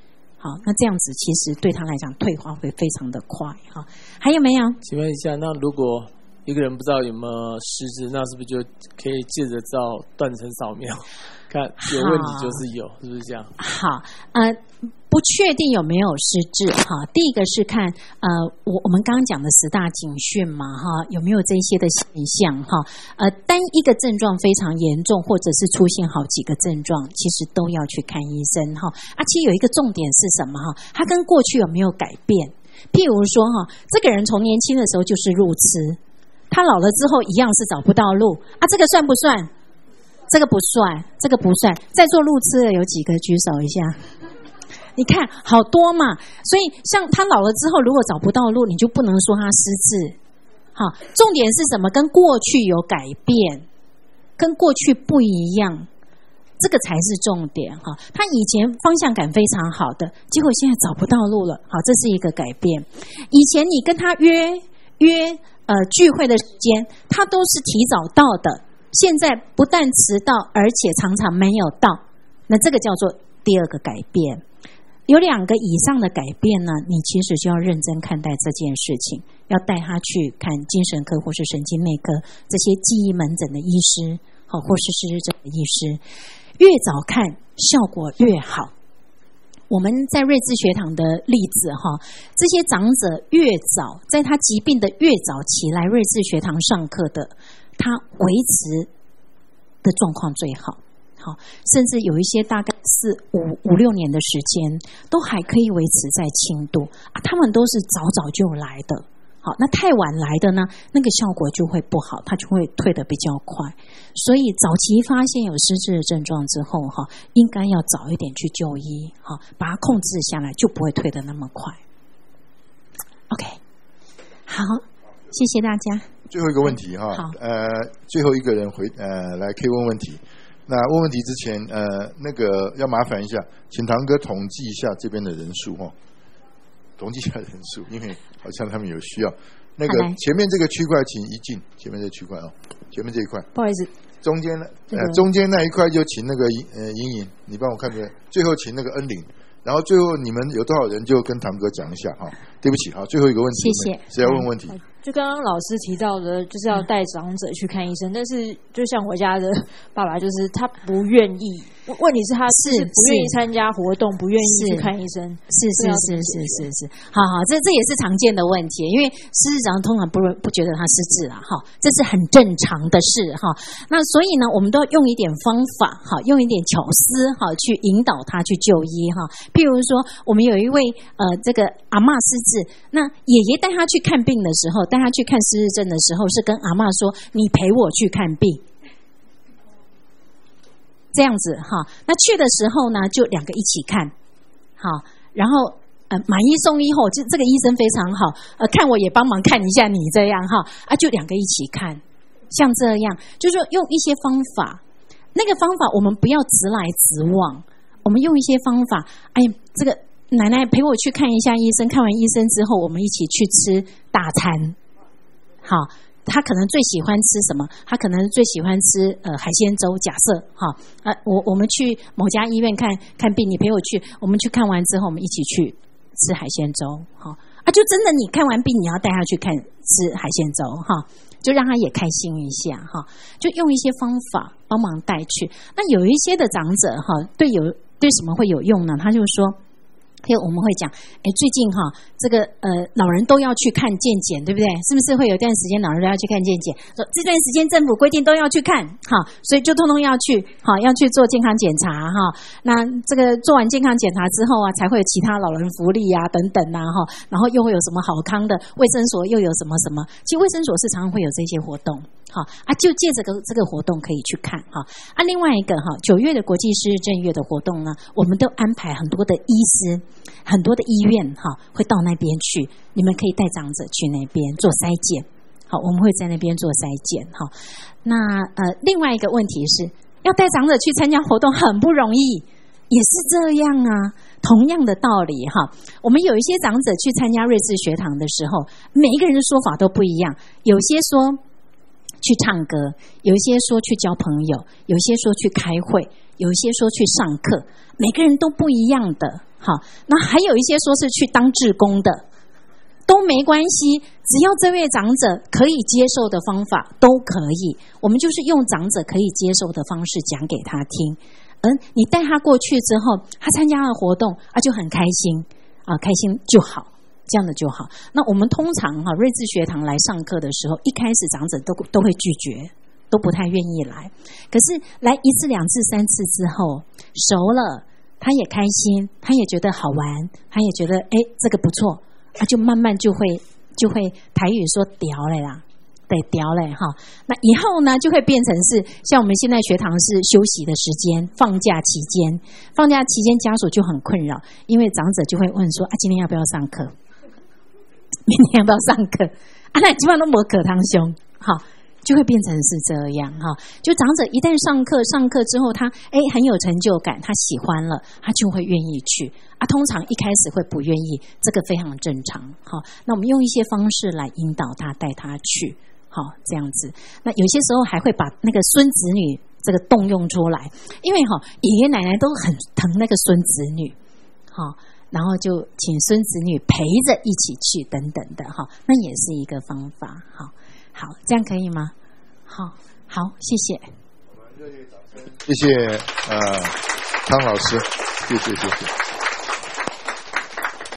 好，那这样子其实对他来讲退化会非常的快。好，还有没有？ 请问一下，那如果一个人不知道有没有失智，那是不是就可以借着照断层扫描，看有问题就是有，是不是这样？ 好，不确定有没有失智哈。第一个是看我们刚刚讲的10大警讯嘛哈，有没有这些的现象哈？单一个症状非常严重，或者是出现好几个症状，其实都要去看医生哈。其实有一个重点是什么哈？它跟过去有没有改变？譬如说哈，这个人从年轻的时候就是路痴，他老了之后一样是找不到路这个算不算？这个不算，这个不算。在座路痴的有几个举手一下？你看好多嘛，所以像他老了之后，如果找不到路，你就不能说他失智。好，重点是什么？跟过去有改变，跟过去不一样，这个才是重点哈。他以前方向感非常好的，结果现在找不到路了，好，这是一个改变。以前你跟他约聚会的时间，他都是提早到的，现在不但迟到，而且常常没有到，那这个叫做第二个改变。有2个以上的改变呢，你其实就要认真看待这件事情，要带他去看精神科或是神经内科这些记忆门诊的医师，或是失智症的医师，越早看效果越好。我们在瑞智学堂的例子哈，这些长者越早在他疾病的越早期来瑞智学堂上课的，他维持的状况最好。好，甚至有一些大概是5、6年的时间，都还可以维持在轻度他们都是早早就来的。好，那太晚来的呢，那个效果就会不好，它就会退得比较快。所以早期发现有失智的症状之后应该要早一点去就医，把它控制下来，就不会退得那么快。OK， 好，谢谢大家。 最后一个问题哈，最后一个人来可以问问题。那问问题之前，那个要麻烦一下，请堂哥统计一下这边的人数统计一下人数，因为好像他们有需要。那个前面这个区块请一进，前面这个区块前面这一块， 不好意思， 中间中间那一块就请那个莹莹，你帮我看着，最后请那个恩玲，然后最后你们有多少人就跟堂哥讲一下对不起最后一个问题，谢谢，谁要问问题？ 就刚刚老师提到的，就是要带长者去看医生，但是就像我家的爸爸，就是他不愿意。问题是他是不愿意参加活动，不愿意去看医生。是，好，这也是常见的问题，因为失智长者通常不觉得他失智啦，这是很正常的事那所以呢，我们都要用一点方法用一点巧思去引导他去就医譬如说，我们有一位这个阿嬷失智，那爷爷带他去看病的时候，带他去看失智症的时候，是跟阿嬷说：“你陪我去看病。”这样子那去的时候呢，就2个一起看，然后买1送1后，这个医生非常好，看我也帮忙看一下你这样就2个一起看，像这样，就是说用一些方法，那个方法我们不要直来直往，我们用一些方法，这个奶奶陪我去看一下医生，看完医生之后，我们一起去吃大餐，好。他可能最喜欢吃什么？他可能最喜欢吃海鲜粥。假设我们去某家医院看病，你陪我去，我们去看完之后，我们一起去吃海鲜粥。就真的你看完病，你要带他去吃海鲜粥就让他也开心一下就用一些方法帮忙带去。那有一些的长者对什么会有用呢？他就说。我们会讲，最近这个老人都要去看健检，对不对？是不是会有一段时间老人都要去看健检？说这段时间政府规定都要去看，所以就通通要去，要去做健康检查那这个做完健康检查之后才会有其他老人福利等等然后又会有什么好康的，卫生所又有什么什么。其实卫生所是常常会有这些活动。就借这个活动可以去看另外一个9月的国际失智症月的活动呢，我们都安排很多的医师、很多的医院会到那边去，你们可以带长者去那边做筛检。我们会在那边做筛检那另外一个问题是要带长者去参加活动很不容易，也是这样同样的道理我们有一些长者去参加瑞智学堂的时候，每一个人的说法都不一样，有些说去唱歌，有一些说去交朋友，有一些说去开会，有一些说去上课，每个人都不一样的好，那还有一些说是去当志工的，都没关系，只要这位长者可以接受的方法都可以，我们就是用长者可以接受的方式讲给他听。你带他过去之后，他参加了活动就很开心开心就好，这样的就好。那我们通常瑞智学堂来上课的时候，一开始长者都会拒绝，都不太愿意来。可是来1次、2次、3次之后，熟了，他也开心，他也觉得好玩，他也觉得这个不错，就慢慢就会台语说屌了啦。对，屌嘞哈！那以后呢，就会变成是像我们现在学堂是休息的时间，放假期间家属就很困扰，因为长者就会问说今天要不要上课？明天要不要上课？那基本上都没课堂兄，好，就会变成是这样哈。就长者一旦上课之后，他很有成就感，他喜欢了，他就会愿意去通常一开始会不愿意，这个非常正常。好，那我们用一些方式来引导他，带他去。好，这样子。那有些时候还会把那个孙子女这个动用出来，因为爷爷奶奶都很疼那个孙子女，然后就请孙子女陪着一起去等等的，那也是一个方法。好，这样可以吗？好，谢谢。 谢谢汤老师，谢谢。